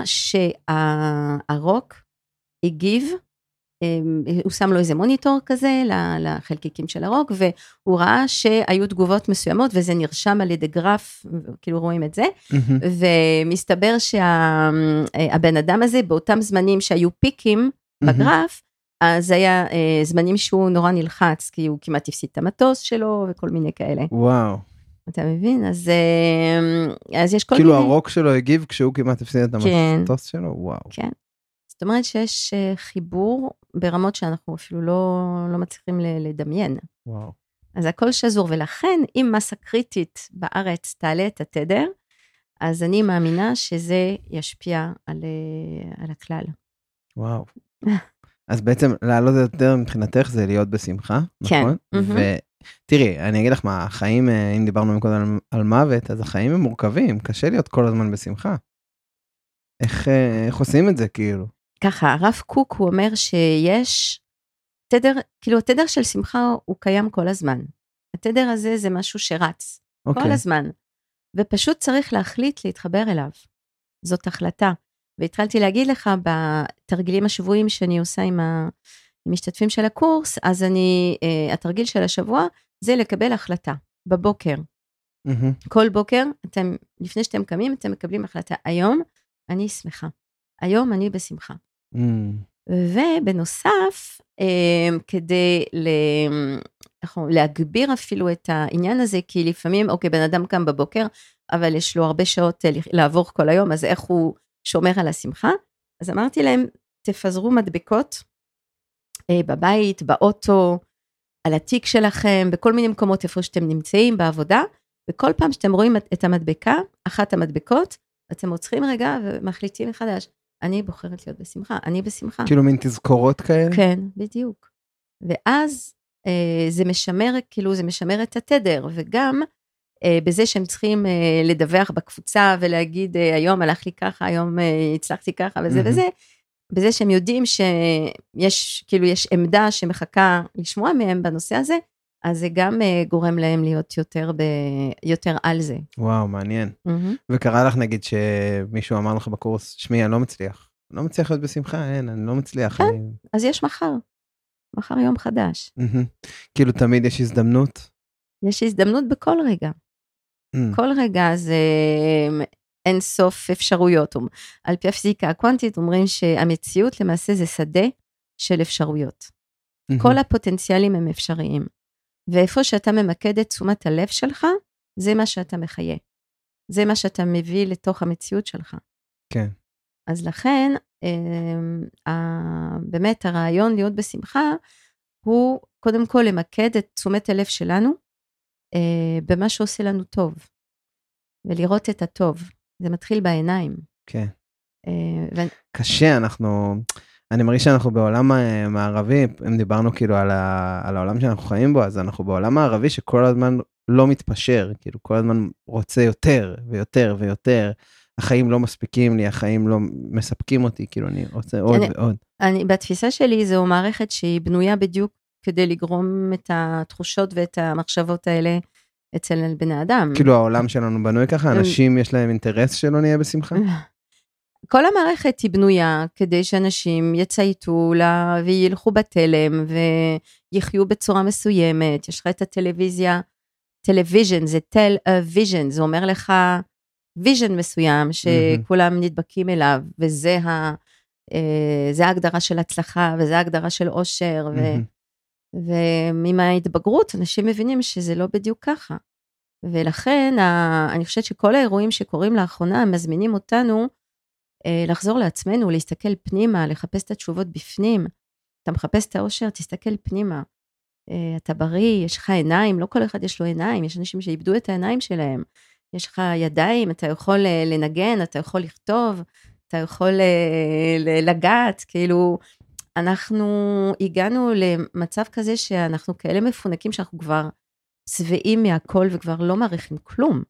שהרוק הגיב, הוא שם לו איזה מוניטור כזה לחלקיקים של הרוק, והוא ראה שהיו תגובות מסוימות, וזה נרשם על ידי גרף, כאילו רואים את זה, מהמם. ומסתבר שהבן אדם הזה, באותם זמנים שהיו פיקים בגרף, אז היה אה, זמנים שהוא נורא נלחץ, כי הוא כמעט הפסיד את המטוס שלו, וכל מיני כאלה. וואו. אתה מבין? אז, אה, אז יש כל כאילו מיני... הרוק שלו הגיב כשהוא כמעט הפסיד את כן. המטוס שלו? וואו. כן. זאת אומרת שיש אה, חיבור ברמות שאנחנו אפילו לא, לא מצליחים ל- לדמיין. וואו. אז הכל שזור, ולכן אם מסה קריטית בארץ תעלה את התדר, אז אני מאמינה שזה ישפיע על, אה, על הכלל. וואו. אז בעצם לעלות יותר מבחינתך זה להיות בשמחה, כן. נכון? מהמם. ותראי, אני אגיד לך מה, החיים, אה, אם דיברנו מקודם על, על מוות, אז החיים הם מורכבים, קשה להיות כל הזמן בשמחה. איך, אה, איך עושים את זה כאילו? ככה, הרב קוק הוא אומר שיש תדר, כאילו התדר של שמחה הוא קיים כל הזמן. התדר הזה זה משהו שרץ אוקיי. כל הזמן, ופשוט צריך להחליט להתחבר אליו. זאת החלטה. והתחלתי להגיד לך בתרגילים השבועיים שאני עושה עם המשתתפים של הקורס, אז אני, התרגיל של השבוע זה לקבל החלטה בבוקר. מהמם. כל בוקר, אתם, לפני שאתם קמים, אתם מקבלים החלטה. היום אני שמחה. היום אני בשמחה. מהמם. ובנוסף, כדי להגביר אפילו את העניין הזה, כי לפעמים, אוקיי, בן אדם קם בבוקר, אבל יש לו הרבה שעות לעבור כל היום, אז איך הוא שומר על השמחה? אז אמרתי להם, תפזרו מדבקות בבית, באוטו, על התיק שלכם, בכל מיני מקומות איפה שאתם נמצאים, בעבודה, וכל פעם שאתם רואים את המדבקה, אחת המדבקות, אתם עוצרים רגע ומחליטים מחדש, אני בוחרת להיות בשמחה, אני בשמחה. כאילו מין תזכורות כאלה? כן, בדיוק. ואז אה, זה משמר, כאילו זה משמר את התדר, וגם אה, בזה שהם צריכים אה, לדווח בקבוצה, ולהגיד, אה, היום הלך לי ככה, היום אה, הצלחתי ככה, וזה מהמם. וזה, בזה שהם יודעים שיש, כאילו יש עמדה שמחכה לשמוע מהם בנושא הזה, אז זה גם אה, גורם להם להיות יותר, ב, יותר על זה. וואו, מעניין. מהמם. וקרה לך נגיד שמישהו אמר לך בקורס, שמי, אני לא מצליח. לא מצליח להיות בשמחה, אין, אני לא מצליח. אני... אז יש מחר, מחר יום חדש. מהמם. כאילו תמיד יש הזדמנות. יש הזדמנות בכל רגע. Mm. כל רגע זה אין סוף אפשרויות. על פי הפיזיקה הקוונטית אומרים שהמציאות למעשה זה שדה של אפשרויות. כל הפוטנציאלים הם אפשריים. ואיפה שאתה ממקד את תשומת הלב שלך, זה מה שאתה מחיה. זה מה שאתה מביא לתוך המציאות שלך. כן. אז לכן, באמת הרעיון להיות בשמחה, הוא קודם כל למקד את תשומת הלב שלנו, במה שעושה לנו טוב. ולראות את הטוב. זה מתחיל בעיניים. כן. קשה, אנחנו... אני מרגיש שאנחנו בעולם מערבי, אם דיברנו כאילו על, ה, על העולם שאנחנו חיים בו, אז אנחנו בעולם מערבי שכל הזמן לא מתפשר, כאילו כל הזמן רוצה יותר ויותר ויותר, החיים לא מספיקים לי, החיים לא מספקים אותי, כאילו אני רוצה עוד אני, ועוד. אני, בתפיסה שלי זו מערכת שהיא בנויה בדיוק כדי לגרום את התחושות ואת המחשבות האלה אצל בני אדם. כאילו העולם שלנו בנוי ככה, אנשים יש להם אינטרס שלא נהיה בשמחה? כל המערכת היא בנויה כדי שאנשים יצייתו לה וילכו בתלם ויחיו בצורה מסוימת. יש לך את הטלוויזיה, טלוויז'ן, זה טל-ויז'ן, זה אומר לך ויז'ן מסוים שכולם נדבקים אליו, וזה ה, זה ההגדרה של הצלחה, וזה ההגדרה של עושר, ו, ומעם ההתבגרות אנשים מבינים שזה לא בדיוק ככה. ולכן אני חושבת שכל האירועים שקורים לאחרונה מזמינים אותנו, לחזור לעצמנו, להסתכל פנימה, לחפש את התשובות בפנים. אתה מחפש את האושר, תסתכל פנימה. אתה בריא, יש לך עיניים, לא כל אחד יש לו עיניים, יש אנשים שאיבדו את העיניים שלהם. יש לך ידיים, אתה יכול לנגן, אתה יכול לכתוב, אתה יכול לגעת, כאילו, אנחנו הגענו למצב כזה שאנחנו כאלה מפונקים, שאנחנו כבר צבעים מהכל וכבר לא מעריכים כלום.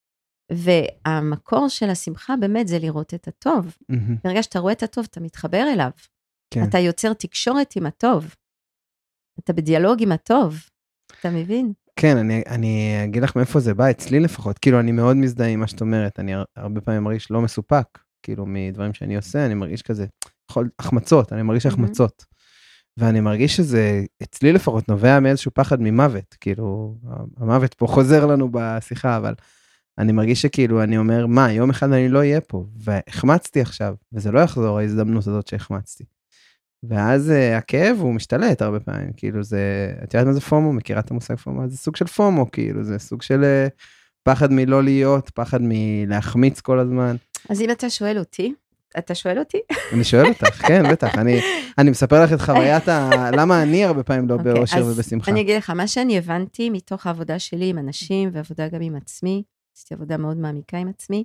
והמקור של השמחה באמת זה לראות את הטוב. ברגע שאתה רואה את הטוב, אתה מתחבר אליו. כן. אתה יוצר תקשורת עם הטוב. אתה בדיאלוג עם הטוב. אתה מבין? כן, אני, אני אגיד לך מאיפה זה בא, אצלי לפחות. כאילו, אני מאוד מזדהה עם מה שאת אומרת. אני הרבה פעמים מרגיש לא מסופק. כאילו, מדברים שאני עושה, אני מרגיש כזה, יכול, החמצות, אני מרגיש החמצות. ואני מרגיש שזה, אצלי לפחות, נובע מאיזשהו פחד ממוות. כאילו, המוות פה חוזר לנו בשיחה, אבל... אני מרגיש שכאילו, אני אומר, מה, יום אחד אני לא אהיה פה, והחמצתי עכשיו, וזה לא יחזור ההזדמנות הזאת שהחמצתי. ואז uh, הכאב הוא משתלט הרבה פעמים, כאילו זה, את יודעת מה זה פומו? מכירה את המושג פומו? זה סוג של פומו, כאילו, זה סוג של uh, פחד מלא להיות, פחד מלהחמיץ כל הזמן. אז אם אתה שואל אותי, אתה שואל אותי? אני שואל אותך, כן, בטח, אני, אני מספר לך את חוויית ה... למה אני הרבה פעמים לא okay, באושר ובשמחה. אני אגיד לך, מה שאני הבנתי מתוך העבודה שלי עם אנשים, ועבודה גם עם עצמי, עשיתי עבודה מאוד מעמיקה עם עצמי.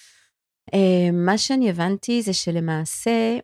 מה שאני הבנתי זה שלמעשה,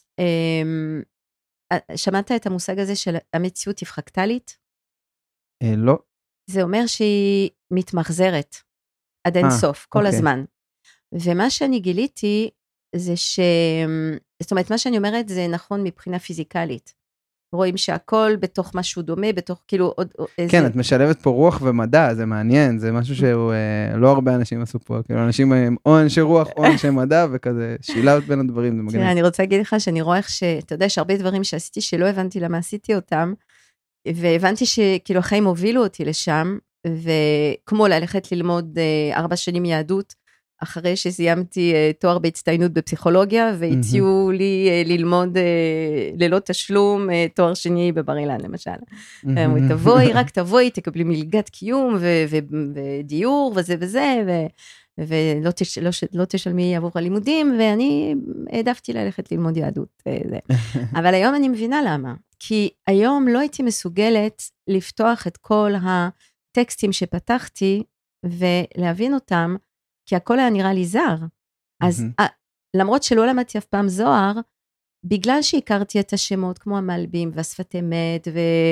שמעת את המושג הזה של המציאות היא פרקטלית? לא. זה אומר שהיא מתמחזרת עד אין סוף, כל הזמן. ומה שאני גיליתי זה ש... זאת אומרת, מה שאני אומרת זה נכון מבחינה פיזיקלית. רואים שהכל בתוך משהו דומה, בתוך כאילו עוד... כן, את משלבת פה רוח ומדע, זה מעניין, זה משהו שהוא לא הרבה אנשים עשו פה, כאילו אנשים הם או אנשי רוח או אנשי מדע, וכזה שילבת בין הדברים, זה מגניב. אני רוצה להגיד לך שאני רואה איך ש... אתה יודע, יש הרבה דברים שעשיתי שלא הבנתי למה עשיתי אותם, והבנתי שכאילו החיים הובילו אותי לשם, וכמו ללכת ללמוד ארבע שנים יהדות, אחרי שסיימתי תואר בהצטיינות בפסיכולוגיה, והציעו לי ללמוד ללא תשלום תואר שני בבר אילן, למשל. תבואי, רק תבואי, תקבלי מלגת קיום ודיור וזה וזה, ולא תשלמי עבור הלימודים, ואני העדפתי ללכת ללמוד יהדות. אבל היום אני מבינה למה. כי היום לא הייתי מסוגלת לפתוח את כל הטקסטים שפתחתי, ולהבין אותם, כי הכל היה נראה לי זר. אז למרות שלא למדתי אף פעם זוהר, בגלל שהכרתי את השמות, כמו המלבים, והשפת אמת,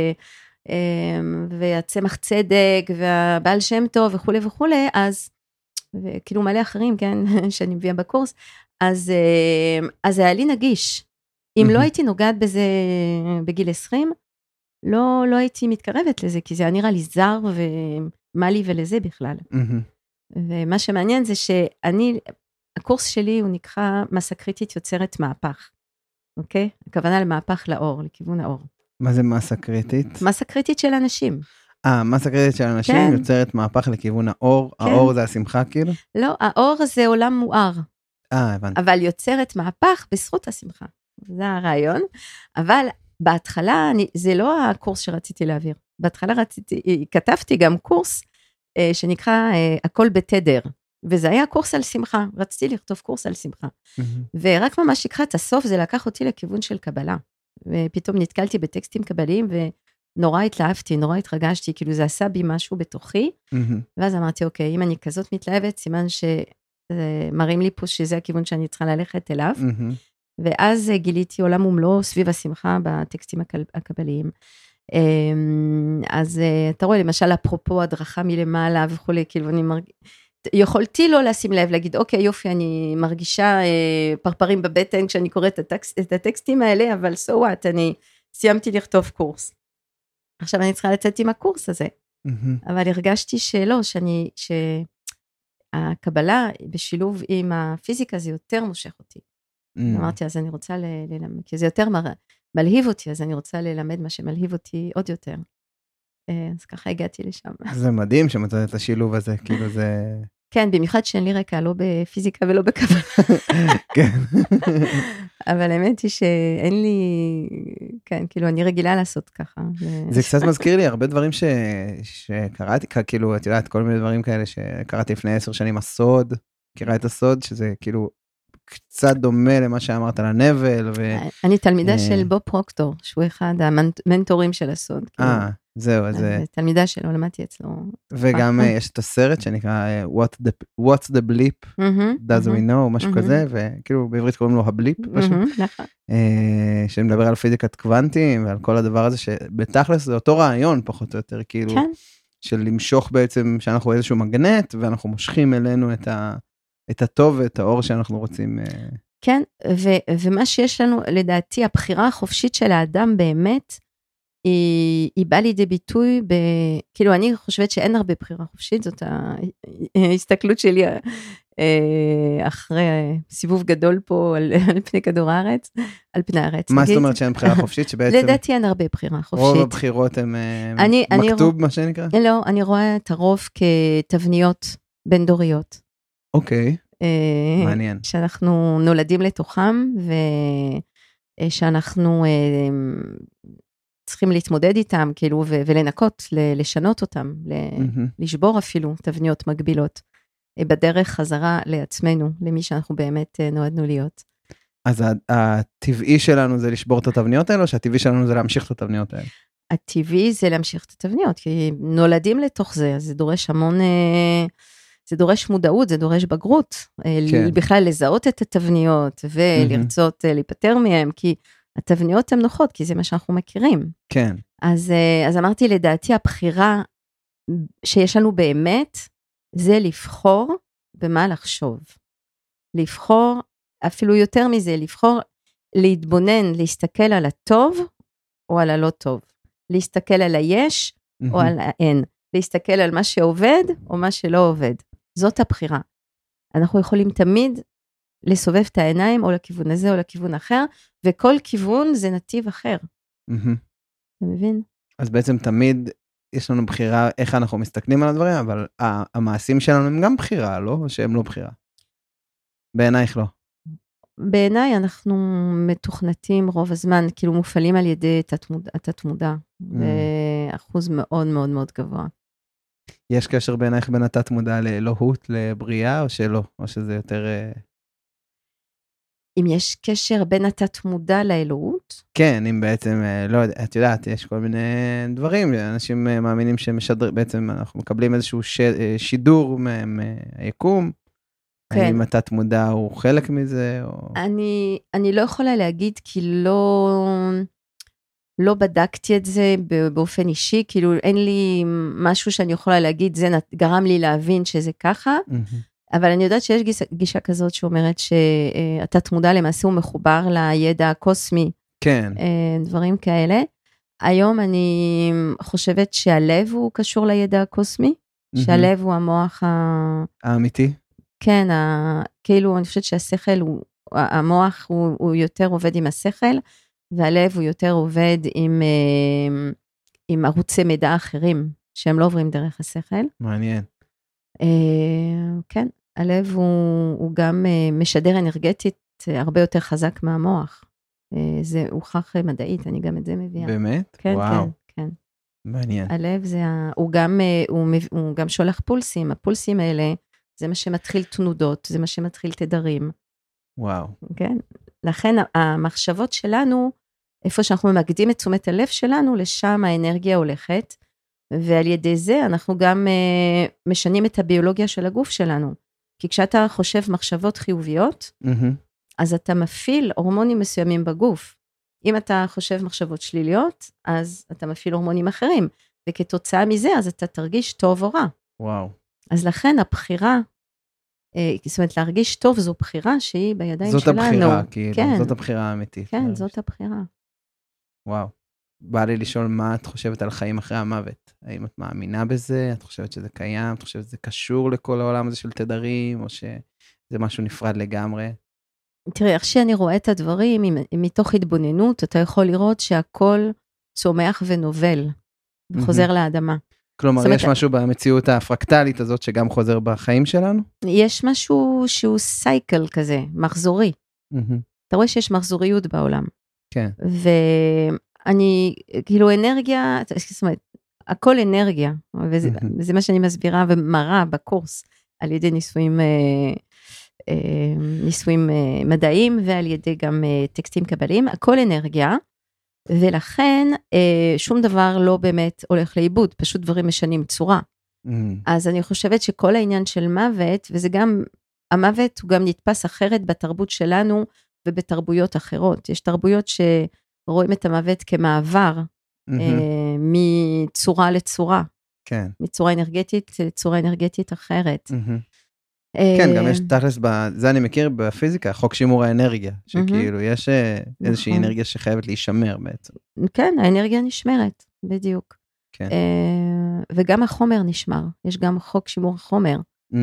והצמח צדק, והבעל שם טוב, וכו' וכו', אז, וכאילו מלא אחרים, כן, שאני מביאה בקורס, אז, אז היה לי נגיש. אם לא הייתי נוגעת בזה בגיל עשרים, לא, לא הייתי מתקרבת לזה, כי זה היה נראה לי זר, ומה לי ולזה בכלל. ומה שמעניין זה שאני, הקורס שלי הוא נקרא מסה קריטית יוצרת מהפך, אוקיי? הכוונה למהפך לאור, לכיוון האור. מה זה מסה קריטית? מסה קריטית של אנשים. אה, מסה קריטית של אנשים כן. יוצרת מהפך לכיוון האור, כן. האור זה השמחה כאילו? לא, האור זה עולם מואר. אה, הבנתי. אבל יוצרת מהפך בזכות השמחה. זה הרעיון, אבל בהתחלה, אני, זה לא הקורס שרציתי להעביר. בהתחלה רציתי, כתבתי גם קורס אה, שנקרא אה, הכל בתדר, וזה היה קורס על שמחה, רציתי לכתוב קורס על שמחה. Mm-hmm. ורק ממש לקראת הסוף, זה לקח אותי לכיוון של קבלה. ופתאום נתקלתי בטקסטים קבליים, ונורא התלהבתי, נורא התרגשתי, כאילו זה עשה בי משהו בתוכי, mm-hmm. ואז אמרתי, אוקיי, אם אני כזאת מתלהבת, סימן שמראים לי פה שזה הכיוון שאני צריכה ללכת אליו, mm-hmm. ואז גיליתי עולם ומלואו סביב השמחה בטקסטים הקבליים. אז אתה רואה, למשל, אפרופו הדרכה מלמעלה וכולי, כאילו אני מרגיש, יכולתי לא לשים לב, להגיד, אוקיי, יופי, אני מרגישה פרפרים בבטן כשאני קוראת את הטקסטים האלה, אבל so what, אני סיימתי לכתוב קורס. עכשיו אני צריכה לצאת עם הקורס הזה, אבל הרגשתי שלא, שאני, שהקבלה בשילוב עם הפיזיקה זה יותר מושך אותי. אמרתי, אז אני רוצה ללמד, כי זה יותר מלהיב אותי, אז אני רוצה ללמד מה שמלהיב אותי עוד יותר. אז ככה הגעתי לשם. זה מדהים שמצאת את השילוב הזה, כאילו זה... כן, במיוחד שאין לי רקע, לא בפיזיקה ולא בקבלה. כן. אבל האמת היא שאין לי, כן, כאילו אני רגילה לעשות ככה. זה קצת מזכיר לי הרבה דברים שקראתי, כאילו, את יודעת, כל מיני דברים כאלה שקראתי לפני עשר שנים, הסוד, מכירה את הסוד, שזה כאילו קצת דומה למה שאמרת על הנבל. אני תלמידה של בוב פרוקטור, שהוא אחד המנטורים של הסוד. אה, זהו, אז... תלמידה שלו, למדתי אצלו. וגם יש את הסרט שנקרא What's the Bleep, Does We Know, משהו כזה, וכאילו בעברית קוראים לו הבליפ, שמדבר על פיזיקת קוונטים, ועל כל הדבר הזה, שבתכלס זה אותו רעיון, פחות או יותר, כאילו, של למשוך בעצם, שאנחנו איזשהו מגנט, ואנחנו מושכים אלינו את הטוב ואת האור שאנחנו רוצים... כן, ומה שיש לנו, לדעתי, הבחירה החופשית של האדם באמת, היא, היא באה לידי ביטוי, ב, כאילו אני חושבת שאין הרבה בחירה חופשית, זאת ההסתכלות שלי אחרי סיבוב גדול פה על, על פני כדור הארץ, על פני הארץ. מה זאת אומרת שאין בחירה חופשית? שבעצם לדעתי אין הרבה בחירה חופשית. רוב הבחירות הן אני, מכתוב, אני, מה שנקרא? לא, אני רואה את הרוב כתבניות בין דוריות. אוקיי, מעניין. שאנחנו נולדים לתוכם, ושאנחנו... צריכים להתמודד איתם, כאילו, ו- ולנקות, ל- לשנות אותם, ל- mm-hmm. לשבור אפילו תבניות מגבילות, בדרך חזרה לעצמנו, למי שאנחנו באמת נועדנו להיות. אז הטבעי שלנו זה לשבור את התבניות האלה, או שהטבעי שלנו זה להמשיך את התבניות האלה? הטבעי זה להמשיך את התבניות, כי נולדים לתוך זה, אז זה דורש המון, זה דורש מודעות, זה דורש בגרות, כן. בכלל לזהות את התבניות, ולרצות mm-hmm. להיפטר מהם, כי התבניות הן נוחות, כי זה מה שאנחנו מכירים. כן. אז, אז אמרתי, לדעתי, הבחירה שיש לנו באמת, זה לבחור במה לחשוב. לבחור, אפילו יותר מזה, לבחור להתבונן, להסתכל על הטוב, או על הלא טוב. להסתכל על היש, mm-hmm. או על האין. להסתכל על מה שעובד, או מה שלא עובד. זאת הבחירה. אנחנו יכולים תמיד לסובב את העיניים, או לכיוון הזה, או לכיוון אחר, וכל כיוון זה נתיב אחר. Mm-hmm. אתה מבין? אז בעצם תמיד יש לנו בחירה איך אנחנו מסתכלים על הדברים, אבל המעשים שלנו הם גם בחירה, לא? או שהם לא בחירה? בעינייך לא. בעיניי אנחנו מתוכנתים רוב הזמן, כאילו מופעלים על ידי התת-מודע, mm-hmm. באחוז מאוד מאוד מאוד גבוה. יש קשר בעינייך בין התת-מודע לאלוהות, לבריאה, או שלא? או שזה יותר... אם יש קשר בין התת-מודע לאלוהות? כן, אם בעצם, לא יודע, את יודעת, יש כל מיני דברים, אנשים מאמינים שמשדר, בעצם אנחנו מקבלים איזשהו ש, שידור מהיקום, כן. האם התת-מודע הוא חלק מזה? או... אני, אני לא יכולה להגיד, כי לא, לא בדקתי את זה באופן אישי, כאילו אין לי משהו שאני יכולה להגיד, זה גרם לי להבין שזה ככה, mm-hmm. אבל אני יודעת שיש גישה, גישה כזאת שאומרת שהתת-מודע למעשה הוא מחובר לידע הקוסמי. כן. דברים כאלה. היום אני חושבת שהלב הוא קשור לידע הקוסמי, mm-hmm. שהלב הוא המוח ה... האמיתי? כן, ה... כאילו אני חושבת שהשכל הוא, המוח הוא, הוא יותר עובד עם השכל, והלב הוא יותר עובד עם, עם ערוצי מידע אחרים, שהם לא עוברים דרך השכל. מעניין. כן, הלב הוא, הוא גם משדר אנרגטית הרבה יותר חזק מהמוח. זה הוכח מדעית, אני גם את זה מביאה. באמת? כן, וואו. כן, כן. מעניין. הלב זה, הוא גם, הוא, הוא גם שולח פולסים, הפולסים האלה, זה מה שמתחיל תנודות, זה מה שמתחיל תדרים. וואו. כן? לכן המחשבות שלנו, איפה שאנחנו ממקדים את תשומת הלב שלנו, לשם האנרגיה הולכת, ועל ידי זה אנחנו גם uh, משנים את הביולוגיה של הגוף שלנו. כי כשאתה חושב מחשבות חיוביות, Mm-hmm. אז אתה מפעיל הורמונים מסוימים בגוף. אם אתה חושב מחשבות שליליות, אז אתה מפעיל הורמונים אחרים, וכתוצאה מזה, אז אתה תרגיש טוב או רע. וואו. אז לכן הבחירה, זאת אומרת, להרגיש טוב זו בחירה שהיא בידיים זאת שלנו. זאת הבחירה, כאילו, כן. זאת הבחירה האמיתית. כן, זאת הבחירה. וואו. בא לי לשאול מה את חושבת על חיים אחרי המוות. האם את מאמינה בזה? את חושבת שזה קיים? את חושבת שזה קשור לכל העולם הזה של תדרים, או שזה משהו נפרד לגמרי? תראי, איך שאני רואה את הדברים, מתוך התבוננות, אתה יכול לראות שהכל צומח ונובל, וחוזר לאדמה. כלומר, יש משהו במציאות הפרקטלית הזאת, שגם חוזר בחיים שלנו? יש משהו שהוא סייקל כזה, מחזורי. אתה רואה שיש מחזוריות בעולם. כן. ואני, כאילו אנרגיה, זאת אומרת, הכל אנרגיה, וזה, וזה מה שאני מסבירה ומראה בקורס, על ידי ניסויים, ניסויים מדעיים, ועל ידי גם טקסטים קבליים, הכל אנרגיה, ולכן שום דבר לא באמת הולך לאיבוד, פשוט דברים משנים צורה. אז אני חושבת שכל העניין של מוות, וזה גם, המוות הוא גם נתפס אחרת בתרבות שלנו, ובתרבויות אחרות. יש תרבויות שרואים את המוות כמעבר, אה, מצורה לצורה. כן. מצורה אנרגטית לצורה אנרגטית אחרת. כן, גם יש תכלס, זה אני מכיר בפיזיקה, חוק שימור האנרגיה, שכאילו יש איזושהי אנרגיה שחייבת להישמר בעצם. כן, האנרגיה נשמרת, בדיוק. כן. וגם החומר נשמר, יש גם חוק שימור החומר.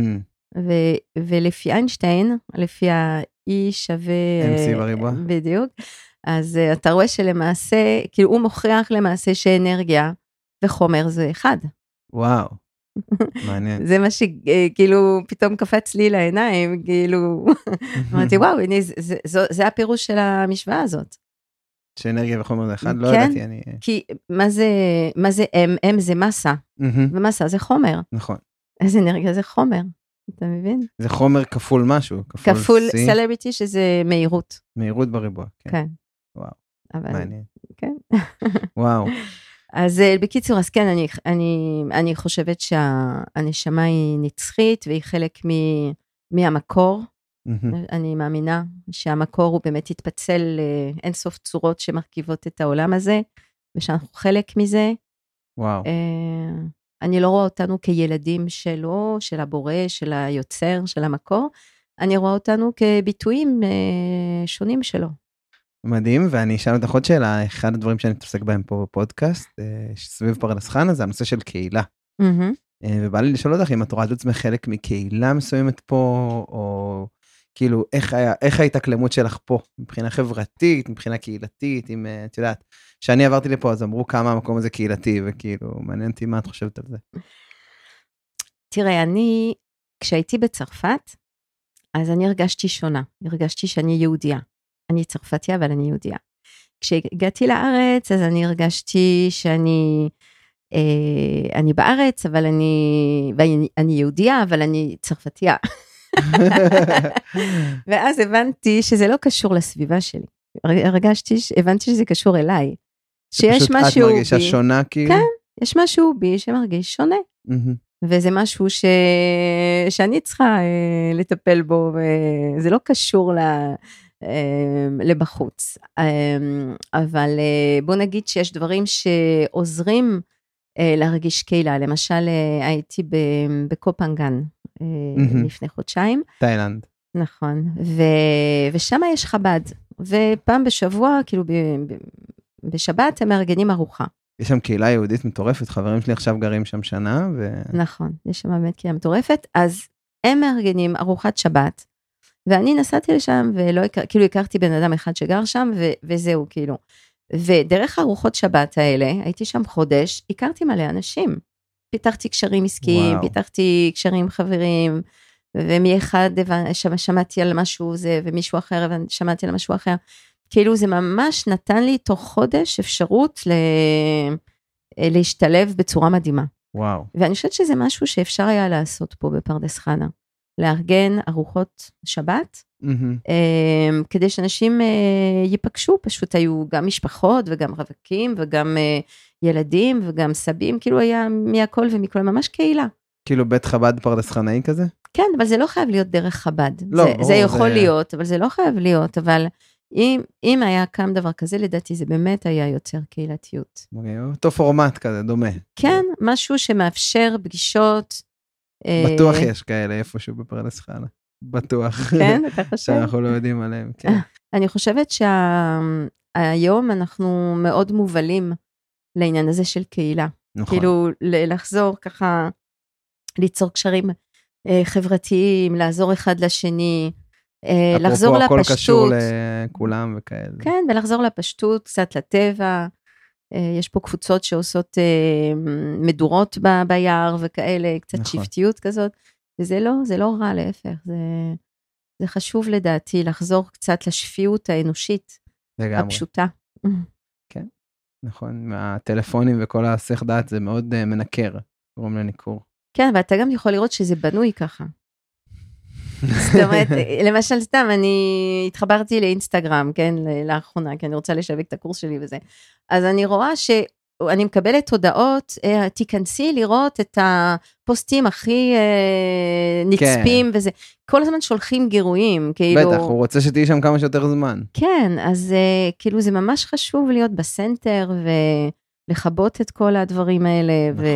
ולפי איינשטיין, לפי ה-E שווה... אם סי בריבוע. בדיוק. אז אתה רואה שלמעשה, כאילו הוא מוכיח למעשה שאנרגיה וחומר זה אחד. וואו, מעניין. זה מה שכאילו פתאום קפץ לי לעיניים, כאילו, אמרתי וואו, זה הפירוש של המשוואה הזאת. שאנרגיה וחומר זה אחד, לא ידעתי אני... כי מה זה M? M זה מסה, ומסה זה חומר. נכון. אז אנרגיה זה חומר. אתה מבין? זה חומר כפול משהו. כפול סלריטי שזה מהירות. מהירות בריבוע. כן. וואו. מעניין. כן. וואו. אז בקיצור, אז כן, אני, אני, אני חושבת שהנשמה היא נצחית, והיא חלק מהמקור. אני מאמינה שהמקור הוא באמת התפצל לאינסוף צורות שמרכיבות את העולם הזה, ושאנחנו חלק מזה. וואו. אני לא רואה אותנו כילדים שלו, של הבורא, של היוצר, של המקור, אני רואה אותנו כביטויים אה, שונים שלו. מדהים, ואני אשאל אותך עוד שאלה, אחד הדברים שאני מתעסק בהם פה בפודקאסט, אה, סביב פרדס חנה, זה הנושא של קהילה. Mm-hmm. אה, ובא לי לשאול אותך, אם את רואה את עצמך חלק מקהילה מסוימת פה, או כאילו, איך, היה, איך ההתאקלמות שלך פה, מבחינה חברתית, מבחינה קהילתית, אם את יודעת, כשאני עברתי לפה, אז אמרו כמה המקום הזה קהילתי, וכאילו, מעניין אותי מה את חושבת על זה. תראה, אני, כשהייתי בצרפת, אז אני הרגשתי שונה, הרגשתי שאני יהודיה. אני צרפתיה, אבל אני יהודיה. כשהגעתי לארץ, אז אני הרגשתי שאני, אה, אני בארץ, אבל אני, ואני, אני יהודיה, אבל אני צרפתיה. ואז הבנתי שזה לא קשור לסביבה שלי. הרגשתי, הבנתי שזה קשור אליי. שיש משהו בי. פשוט את מרגישה שונה כאילו? כן, יש משהו בי שמרגיש שונה. וזה משהו ש... שאני צריכה אה, לטפל בו, וזה לא קשור ל... אה, לבחוץ. אה, אבל אה, בוא נגיד שיש דברים שעוזרים אה, להרגיש קהילה. למשל, אה, הייתי ב... בקופנגן, Mm-hmm. לפני חודשיים. תאילנד. נכון, ו... ושם יש חב"ד, ופעם בשבוע, כאילו ב... ב... בשבת הם מארגנים ארוחה. יש שם קהילה יהודית מטורפת, חברים שלי עכשיו גרים שם שנה. ו... נכון, יש שם באמת קהילה מטורפת, אז הם מארגנים ארוחת שבת, ואני נסעתי לשם, ולא הכר... כאילו הכרתי בן אדם אחד שגר שם, ו... וזהו כאילו. ודרך ארוחות שבת האלה, הייתי שם חודש, הכרתי מלא אנשים. פיתחתי קשרים עסקיים, וואו. פיתחתי קשרים חברים, ומאחד שמעתי על משהו זה, ומישהו אחר, ושמעתי על משהו אחר. כאילו זה ממש נתן לי תוך חודש אפשרות ל... להשתלב בצורה מדהימה. וואו. ואני חושבת שזה משהו שאפשר היה לעשות פה בפרדס חנה, לארגן ארוחות שבת, Mm-hmm. כדי שאנשים ייפגשו, פשוט היו גם משפחות וגם רווקים וגם ילדים וגם סבים, כאילו היה מהכל ומכל, ממש קהילה. כאילו בית חב"ד פרדס חנאי כזה? כן, אבל זה לא חייב להיות דרך חב"ד. לא, זה, ברור, זה יכול זה... להיות, אבל זה לא חייב להיות, אבל אם, אם היה קם דבר כזה, לדעתי זה באמת היה יוצר קהילתיות. אותו פורמט כזה, דומה. כן, משהו שמאפשר פגישות. בטוח יש כאלה איפשהו בפרדס חנה. בטוח. כן, אתה חושב? שאנחנו לא יודעים עליהם, כן. אני חושבת שהיום אנחנו מאוד מובלים לעניין הזה של קהילה. נכון. כאילו לחזור ככה, ליצור קשרים חברתיים, לעזור אחד לשני, לחזור לפשטות. אפרופו הכל קשור לכולם וכאלה. כן, ולחזור לפשטות, קצת לטבע. יש פה קבוצות שעושות מדורות ביער וכאלה, קצת נכון. שבטיות כזאת. וזה לא, זה לא רע, להפך, זה, זה חשוב לדעתי לחזור קצת לשפיות האנושית, לגמרי. הפשוטה. כן, נכון, מהטלפונים וכל ההסך דעת זה מאוד uh, מנקר, קוראים לניקור. כן, ואתה גם יכול לראות שזה בנוי ככה. זאת אומרת, למשל סתם, אני התחברתי לאינסטגרם, כן, לאחרונה, כי אני רוצה לשווק את הקורס שלי וזה. אז אני רואה ש... אני מקבלת הודעות, תיכנסי לראות את הפוסטים הכי נצפים וזה, כל הזמן שולחים גירויים, כאילו... בטח, הוא רוצה שתהי שם כמה שיותר זמן. כן, אז כאילו זה ממש חשוב להיות בסנטר, ולחבות את כל הדברים האלה,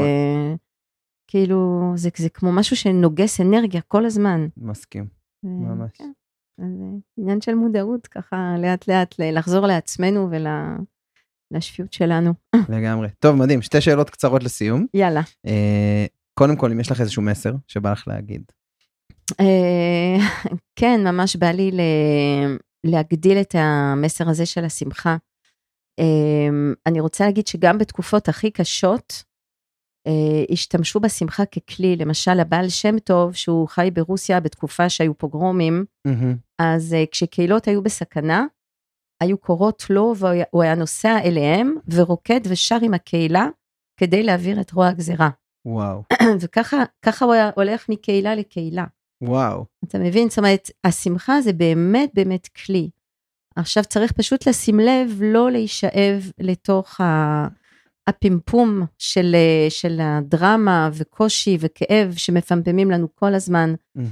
וכאילו זה, זה כמו משהו שנוגס אנרגיה כל הזמן. מסכים, ממש. כן, אז עניין של מודעות, ככה לאט לאט, לחזור לעצמנו ול... לשפיות שלנו. לגמרי. טוב, מדהים. שתי שאלות קצרות לסיום. יאללה. קודם כל, אם יש לך איזשהו מסר שבא לך להגיד. כן, ממש בא לי להגדיל את המסר הזה של השמחה. אני רוצה להגיד שגם בתקופות הכי קשות, השתמשו בשמחה ככלי, למשל הבעל שם טוב, שהוא חי ברוסיה בתקופה שהיו פוגרומים, אז כשקהילות היו בסכנה, היו קורות לו, והוא היה נוסע אליהם, ורוקד ושר עם הקהילה, כדי להעביר את רוע הגזירה. וואו. וככה, ככה הוא היה הולך מקהילה לקהילה. וואו. אתה מבין? זאת אומרת, השמחה זה באמת באמת כלי. עכשיו צריך פשוט לשים לב, לא להישאב לתוך הפימפום של, של הדרמה וקושי וכאב, שמפמפמים לנו כל הזמן,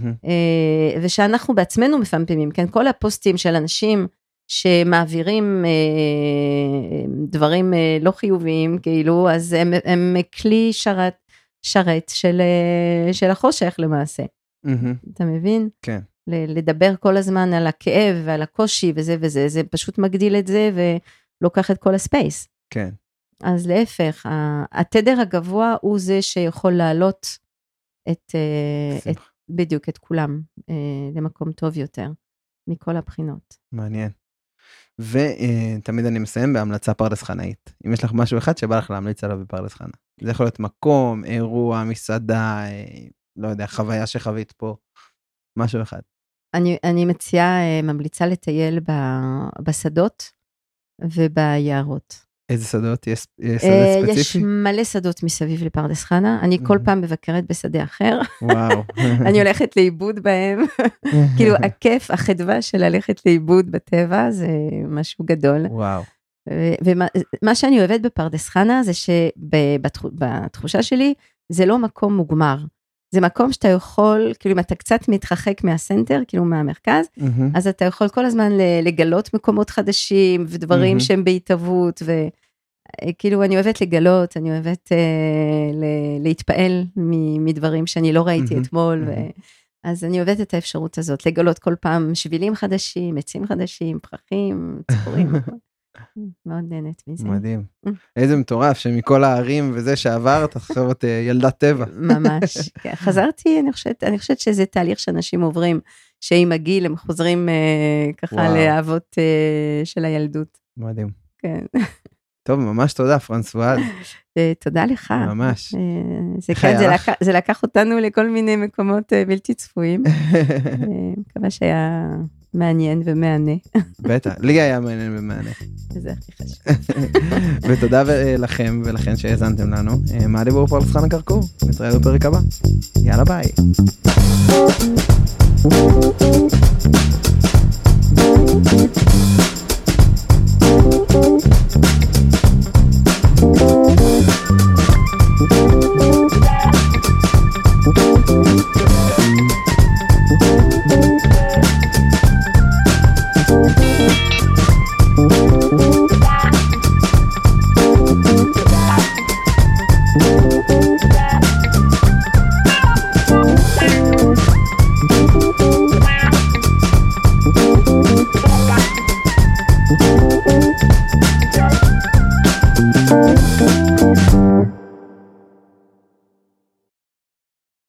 ושאנחנו בעצמנו מפמפמים, כן? כל הפוסטים של אנשים, שמעבירים אה, דברים אה, לא חיוביים, כאילו, אז הם, הם כלי שרת, שרת של, אה, של החושך למעשה. Mm-hmm. אתה מבין? כן. לדבר כל הזמן על הכאב ועל הקושי וזה וזה, זה פשוט מגדיל את זה ולוקח את כל הספייס. כן. אז להפך, התדר הגבוה הוא זה שיכול לעלות את, אה, את, בדיוק את כולם אה, למקום טוב יותר, מכל הבחינות. מעניין. ותמיד אני מסיים בהמלצה פרדס חנאית. אם יש לך משהו אחד שבא לך להמליץ עליו בפרדס חנה. זה יכול להיות מקום, אירוע, מסעדה, לא יודע, חוויה שחווית פה, משהו אחד. אני, אני מציעה, ממליצה לטייל ב, בשדות וביערות. איזה שדות? יש, יש שדה ספציפי? יש מלא שדות מסביב לפרדס חנה, אני כל פעם מבקרת בשדה אחר. וואו. אני הולכת לאיבוד בהם, כאילו הכיף, החדווה של ללכת לאיבוד בטבע, זה משהו גדול. וואו. ומה שאני אוהבת בפרדס חנה, זה שבתחושה שלי, זה לא מקום מוגמר. זה מקום שאתה יכול, כאילו אם אתה קצת מתרחק מהסנטר, כאילו מהמרכז, אז אתה יכול כל הזמן לגלות מקומות חדשים, ודברים שהם בהתהוות, וכאילו אני אוהבת לגלות, אני אוהבת להתפעל מדברים שאני לא ראיתי אתמול, אז אני אוהבת את האפשרות הזאת, לגלות כל פעם שבילים חדשים, עצים חדשים, פרחים, ציפורים, מאוד נהנית מזה. מדהים. איזה מטורף שמכל הערים וזה שעברת, עכשיו את ילדת טבע. ממש. חזרתי, אני חושבת, אני חושבת שזה תהליך שאנשים עוברים, שעם הגיל הם חוזרים ככה לאהבות של הילדות. מדהים. כן. טוב, ממש תודה, פרנסואז. תודה לך. ממש. זה כן, זה לקח אותנו לכל מיני מקומות בלתי צפויים. מקווה שהיה... מעניין ומענה. בטח, לי היה מעניין ומענה. זה הכי חשוב. ותודה לכם ולכן שהאזנתם לנו. מה דיבור פרדס חנה כרכור? נתראה בפרק הבא. יאללה ביי.